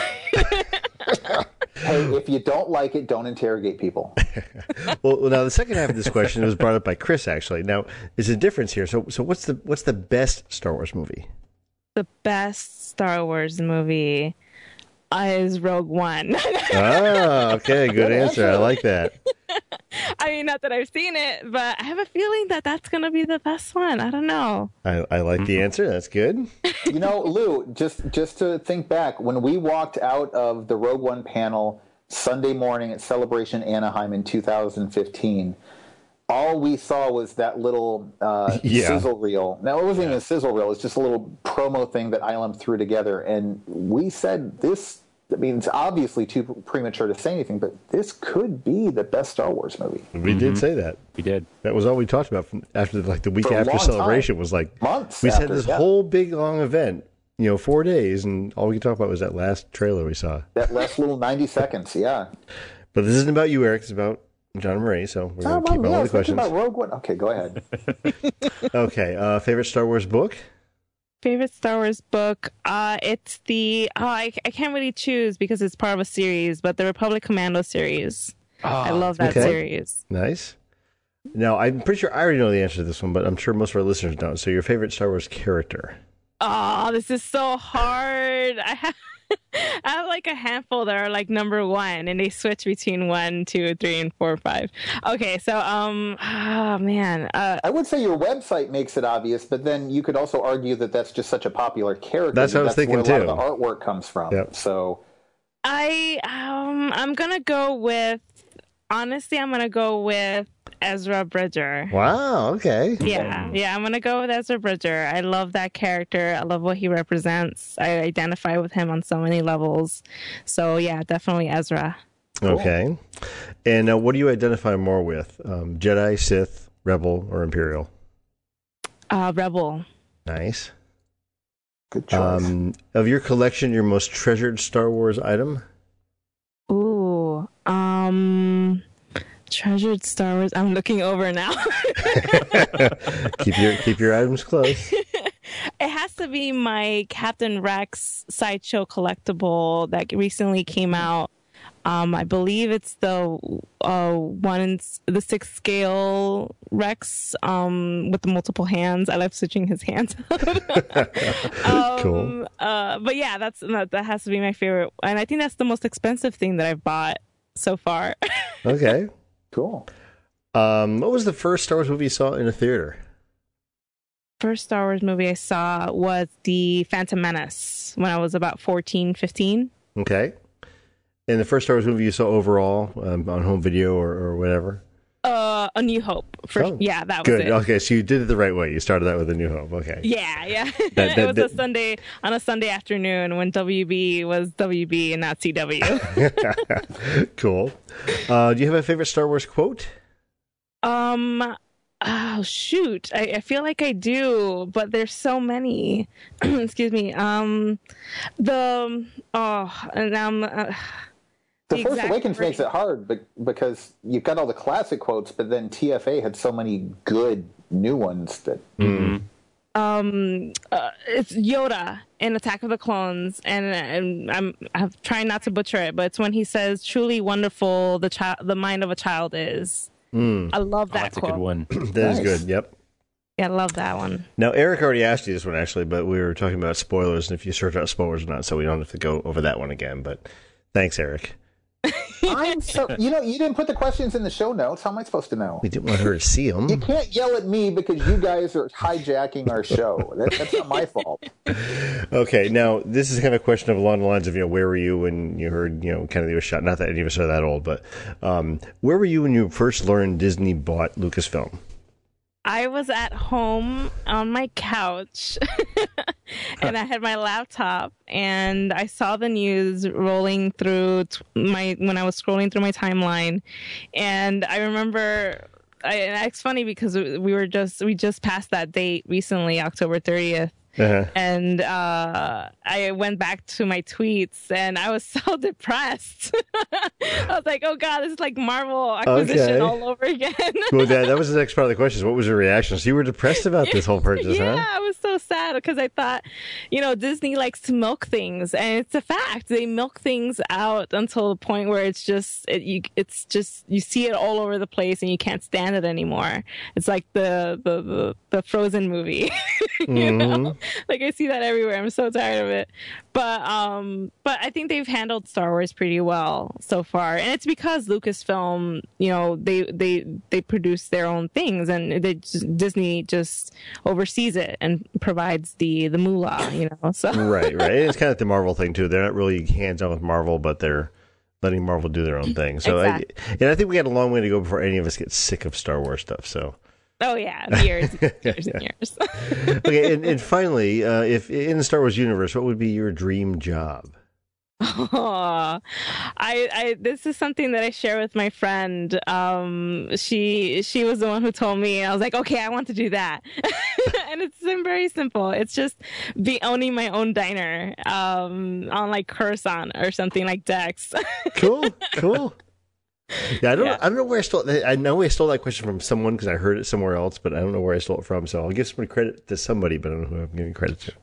Hey, if you don't like it, don't interrogate people. Well, now the second half of this question was brought up by Chris. Actually, now there's a difference here. So what's the best Star Wars movie? The best Star Wars movie is Rogue One. Okay, good answer. I like that. I mean, not that I've seen it, but I have a feeling that that's going to be the best one. I don't know. I like the answer. That's good. Lou, just to think back, when we walked out of the Rogue One panel Sunday morning at Celebration Anaheim in 2015, all we saw was that little sizzle reel. Now, it wasn't even a sizzle reel. It was just a little promo thing that ILM threw together. And we said this, I mean, it's obviously too premature to say anything, but this could be the best Star Wars movie. We did say that. We did. That was all we talked about after the week after Celebration. Was like months. We had this whole big long event, 4 days, and all we could talk about was that last trailer we saw. That last little 90 seconds, yeah. But this isn't about you, Eric. It's about John and Marie, so we're going to keep all the questions. About Rogue One. Okay, go ahead. Okay, favorite Star Wars book? Favorite Star Wars book? It's I can't really choose because it's part of a series, but the Republic Commando series. I love that series. Nice. Now, I'm pretty sure I already know the answer to this one, but I'm sure most of our listeners don't. So your favorite Star Wars character? Oh, this is so hard. I have like a handful that are like number one, and they switch between 1, 2, 3, and 4, 5. Okay, so man, I would say your website makes it obvious, but then you could also argue that that's just such a popular character. That's what I was thinking too. Where a lot of the artwork comes from. Yep. So I'm gonna go with. Honestly, I'm gonna go with Ezra Bridger. Wow, okay. Yeah, I'm gonna go with Ezra Bridger. I love that character. I love what he represents. I identify with him on so many levels. So yeah, definitely Ezra. Cool. Okay. And what do you identify more with? Jedi, Sith, Rebel, or Imperial? Rebel. Nice. Good choice. Of your collection, your most treasured Star Wars item? Ooh, treasured Star Wars. I'm looking over now. keep your items close. It has to be my Captain Rex sideshow collectible that recently came out. I believe it's the 6 scale Rex with the multiple hands. I love switching his hands. Cool. But yeah, that has to be my favorite, and I think that's the most expensive thing that I've bought so far. Okay. Cool. What was the first Star Wars movie you saw in a theater? First Star Wars movie I saw was The Phantom Menace when I was about 14, 15. Okay. And the first Star Wars movie you saw overall on home video or whatever? A New Hope. Yeah, that was good. it. Okay, so you did it the right way. You started out with A New Hope. Okay. Yeah. It was on a Sunday afternoon when WB was WB and not CW. Cool. Do you have a favorite Star Wars quote? Oh shoot! I feel like I do, but there's so many. Excuse me. The Force Awakens makes it hard because you've got all the classic quotes, but then TFA had so many good new ones that. Mm-hmm. It's Yoda in Attack of the Clones, and I'm trying not to butcher it, but it's when he says, "Truly wonderful, the mind of a child is." I love that that's quote. a good one. That is good. Yep. Yeah, I love that one. Now, Eric already asked you this one, actually, but we were talking about spoilers, and if you search out spoilers or not, so we don't have to go over that one again. But thanks, Eric. I'm so you didn't put the questions in the show notes. How am I supposed to know? We didn't want her to see them. You can't yell at me because you guys are hijacking our show. That's not my fault. Okay, now this is kind of a question along the lines of where were you when you heard Kennedy was shot? Not that any of us are that old, but where were you when you first learned Disney bought Lucasfilm? I was at home on my couch and I had my laptop, and I saw the news rolling through when I was scrolling through my timeline, and I remember. And it's funny because we just passed that date recently, October 30th. And I went back to my tweets, and I was so depressed. I was like, "Oh God, this is like Marvel acquisition all over again." Well, that was the next part of the question. What was your reaction? So you were depressed about this whole purchase, huh? Yeah, I was so sad because I thought, Disney likes to milk things, and it's a fact. They milk things out until the point where it's just you see it all over the place, and you can't stand it anymore. It's like the Frozen movie, you know. Like I see that everywhere. I'm so tired of it. But I think they've handled Star Wars pretty well so far, and it's because Lucasfilm, they produce their own things, and Disney just oversees it and provides the moolah, So right. It's kind of like the Marvel thing too. They're not really hands on with Marvel, but they're letting Marvel do their own thing. So exactly. I think we got a long way to go before any of us get sick of Star Wars stuff. So. Oh yeah, years and years. Okay, and finally, if in the Star Wars universe, what would be your dream job? Oh, this is something that I share with my friend. She was the one who told me. I was like, okay, I want to do that. And it's very simple. It's just owning my own diner, on like Coruscant or something like Dex. Cool. Yeah, I don't know where I stole. I know I stole that question from someone because I heard it somewhere else, but I don't know where I stole it from. So I'll give some credit to somebody, but I don't know who I'm giving credit to.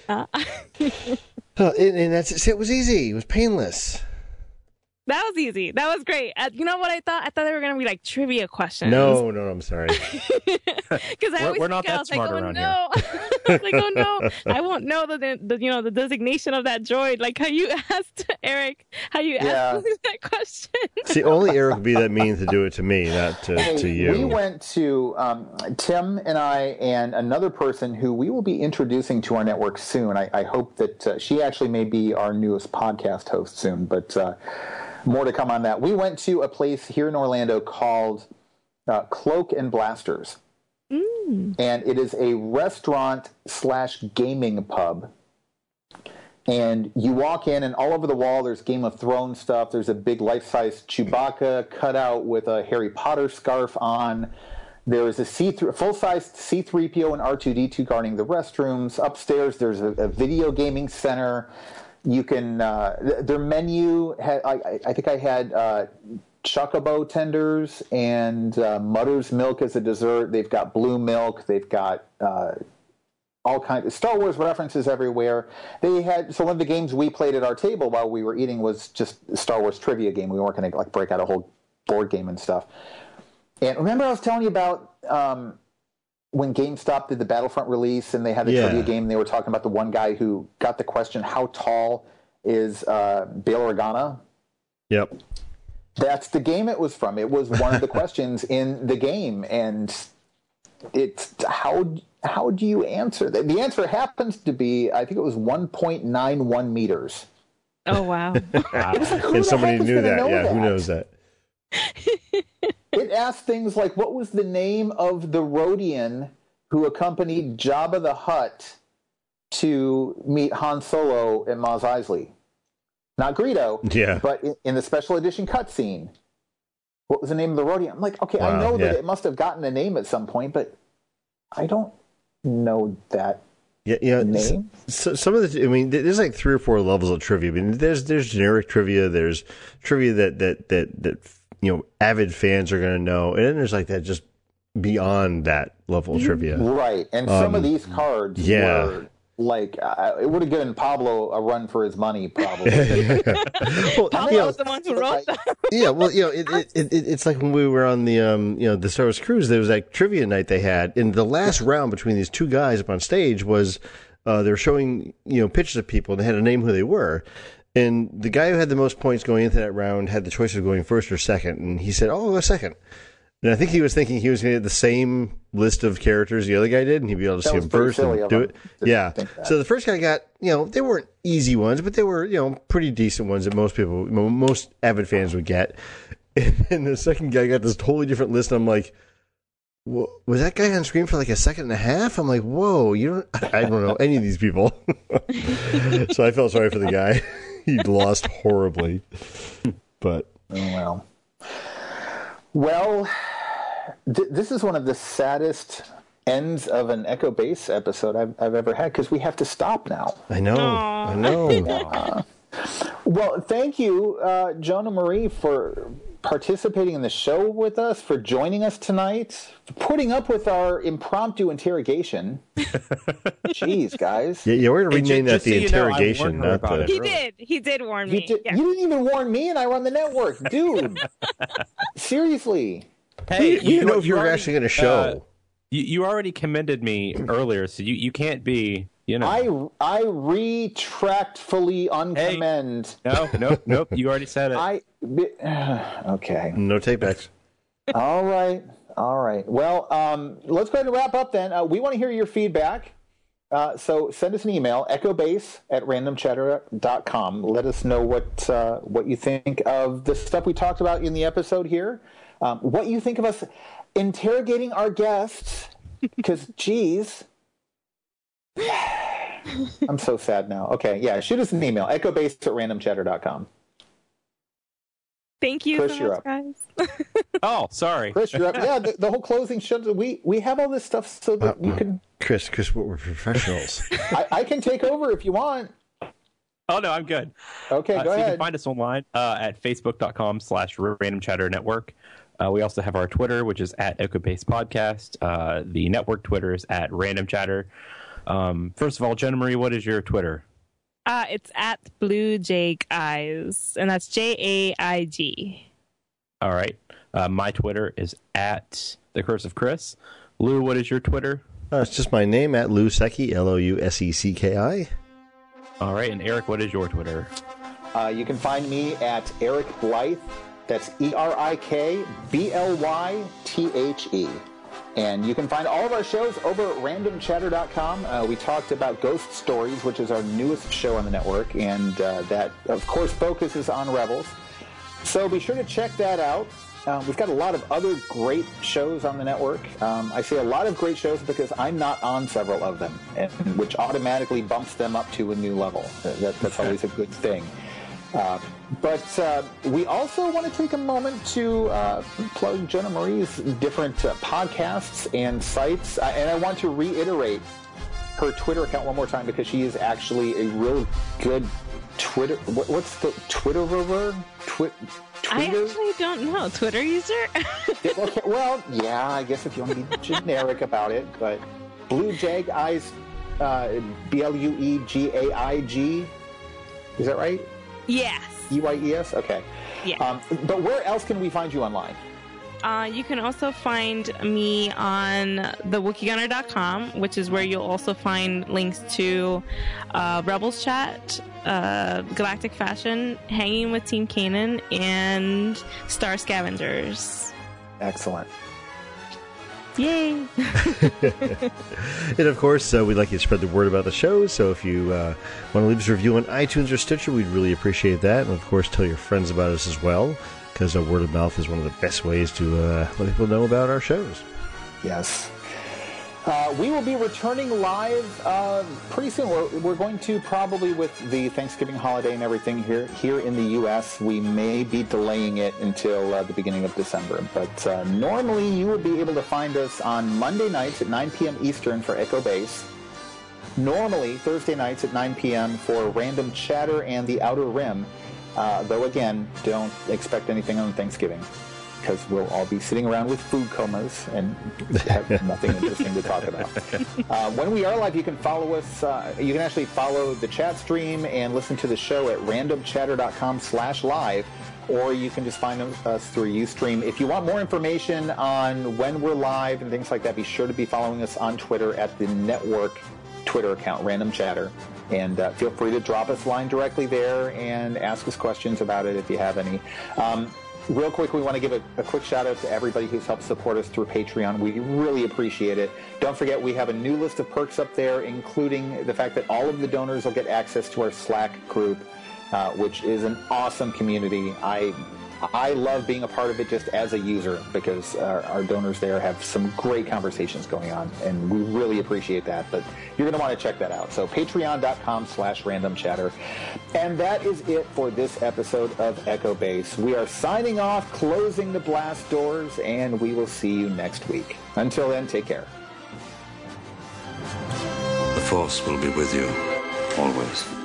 And that's it. It was easy. It was painless. That was easy. That was great. You know what I thought? I thought they were going to be like trivia questions. No, I'm sorry. Because we're not that smart around here. I was like, oh no, I won't know the designation of that droid. Like how you asked Eric, asked that question. See, only Eric would be that mean to do it to me, not to you. We went to Tim and I and another person who we will be introducing to our network soon. I hope that she actually may be our newest podcast host soon, but more to come on that. We went to a place here in Orlando called Cloak and Blasters. And it is a restaurant/gaming pub. And you walk in, and all over the wall, there's Game of Thrones stuff. There's a big life-size Chewbacca cut out with a Harry Potter scarf on. There is a full-size C-3PO and R2-D2 guarding the restrooms. Upstairs, there's a video gaming center. You can their menu. I think I had Chocobo tenders and Mother's Milk as a dessert. They've got blue milk. They've got all kinds of Star Wars references everywhere. They had one of the games we played at our table while we were eating was just a Star Wars trivia game. We weren't going to break out a whole board game and stuff. And remember, I was telling you about. When GameStop did the Battlefront release and they had the trivia game, they were talking about the one guy who got the question, how tall is Bail Organa? Yep. That's the game it was from. It was one of the questions in the game. And it's how do you answer that? The answer happens to be, I think it was 1.91 meters. Oh, wow. And somebody knew that. Yeah, who knows that? It asked things like, what was the name of the Rhodian who accompanied Jabba the Hutt to meet Han Solo at Mos Eisley? Not Greedo, but in the special edition cutscene. What was the name of the Rhodian? I'm like, okay, wow, I know that it must have gotten a name at some point, but I don't know that name. So some of the, I mean, there's like 3 or 4 levels of trivia. I mean, there's generic trivia. There's trivia that avid fans are going to know, and then there's like that just beyond that level of trivia, right? And some of these cards were like it would have given Pablo a run for his money, probably. Pablo was the one who wrote that. It's like when we were on the the Star Wars cruise. There was like trivia night they had, and the last round between these 2 guys up on stage was they were showing pictures of people, and they had to name who they were. And the guy who had the most points going into that round had the choice of going first or second. And he said, "Oh, I'll go second." And I think he was thinking he was going to get the same list of characters the other guy did, and he'd be able to see him first and do it. Yeah. So the first guy got, they weren't easy ones, but they were, pretty decent ones that most avid fans would get. And the second guy got this totally different list. And I'm like, was that guy on screen for like a second and a half? I'm like, whoa, I don't know any of these people. So I felt sorry for the guy. He lost horribly. But well, this is one of the saddest ends of an Echo Base episode I've ever had, because we have to stop now. I know. Well, thank you, Jonah Marie, for participating in the show with us, for joining us tonight, for putting up with our impromptu interrogation. Jeez, guys. Yeah, we're going to rename that the interrogation. Not the... He did warn me. You didn't even warn me, and I run the network. Dude. Seriously. Hey, you know if you were actually going to show. You already commended me earlier, so you can't be, you know. I retractfully uncommend. Hey. Nope. You already said it. Okay. No takebacks. All right. Well, let's go ahead and wrap up then. We want to hear your feedback. So send us an email, echobase@randomchatter.com. Let us know what you think of the stuff we talked about in the episode here. What you think of us interrogating our guests, because, geez, I'm so sad now. Okay, yeah, shoot us an email, echobase@randomchatter.com. Thank you Chris, so much, guys. Oh, sorry. Chris, you're up. Yeah, the whole closing show, we have all this stuff so that you can... Chris, we're professionals. I can take over if you want. Oh, no, I'm good. Okay, go ahead. You can find us online at facebook.com/randomchatternetwork. We also have our Twitter, which is @EchoBase Podcast. The network Twitter is @RandomChatter. First of all, Jenna Marie, what is your Twitter? It's @BlueJaigEyes, and that's JAIG. All right. My Twitter is @TheCurseOfChris. Lou, what is your Twitter? It's just my name, @LouSecki, LOUSECKI. All right. And Eric, what is your Twitter? You can find me at Eric Blythe. That's ERIKBLYTHE. And you can find all of our shows over at randomchatter.com. We talked about Ghost Stories, which is our newest show on the network, and that, of course, focuses on Rebels. So be sure to check that out. We've got a lot of other great shows on the network. I say a lot of great shows because I'm not on several of them, which automatically bumps them up to a new level. That's always a good thing. But we also want to take a moment to plug Jenna Marie's different podcasts and sites. And I want to reiterate her Twitter account one more time, because she is actually a real good Twitter... What's the Twitterer? I actually don't know. Twitter user? Okay, well, yeah, I guess if you want to be generic about it. But Blue Jag Eyes, BLUEGAIG. Is that right? Yes. EYES? Okay. Yeah. But where else can we find you online? You can also find me on thewookiegunner.com, which is where you'll also find links to Rebels Chat, Galactic Fashion, Hanging with Team Kanan, and Star Scavengers. Excellent. Yay! And of course, we'd like you to spread the word about the show. So if you want to leave us a review on iTunes or Stitcher, we'd really appreciate that. And of course, tell your friends about us as well, because word of mouth is one of the best ways to let people know about our shows. Yes. We will be returning live pretty soon. We're going to, probably with the Thanksgiving holiday and everything here in the U.S., we may be delaying it until the beginning of December. But normally you will be able to find us on Monday nights at 9 p.m. Eastern for Echo Base. Normally Thursday nights at 9 p.m. for Random Chatter and The Outer Rim. Though, again, don't expect anything on Thanksgiving, because we'll all be sitting around with food comas and have nothing interesting to talk about. When we are live, you can follow us. You can actually follow the chat stream and listen to the show at randomchatter.com/live, or you can just find us through Ustream. If you want more information on when we're live and things like that, be sure to be following us on Twitter at the network Twitter account, Random Chatter. And feel free to drop us a line directly there and ask us questions about it if you have any. Real quick, we want to give a quick shout-out to everybody who's helped support us through Patreon. We really appreciate it. Don't forget, we have a new list of perks up there, including the fact that all of the donors will get access to our Slack group, which is an awesome community. I I love being a part of it just as a user because our donors there have some great conversations going on, and we really appreciate that. But you're going to want to check that out. So patreon.com/randomchatter. And that is it for this episode of Echo Base. We are signing off, closing the blast doors, and we will see you next week. Until then, take care. The Force will be with you, always.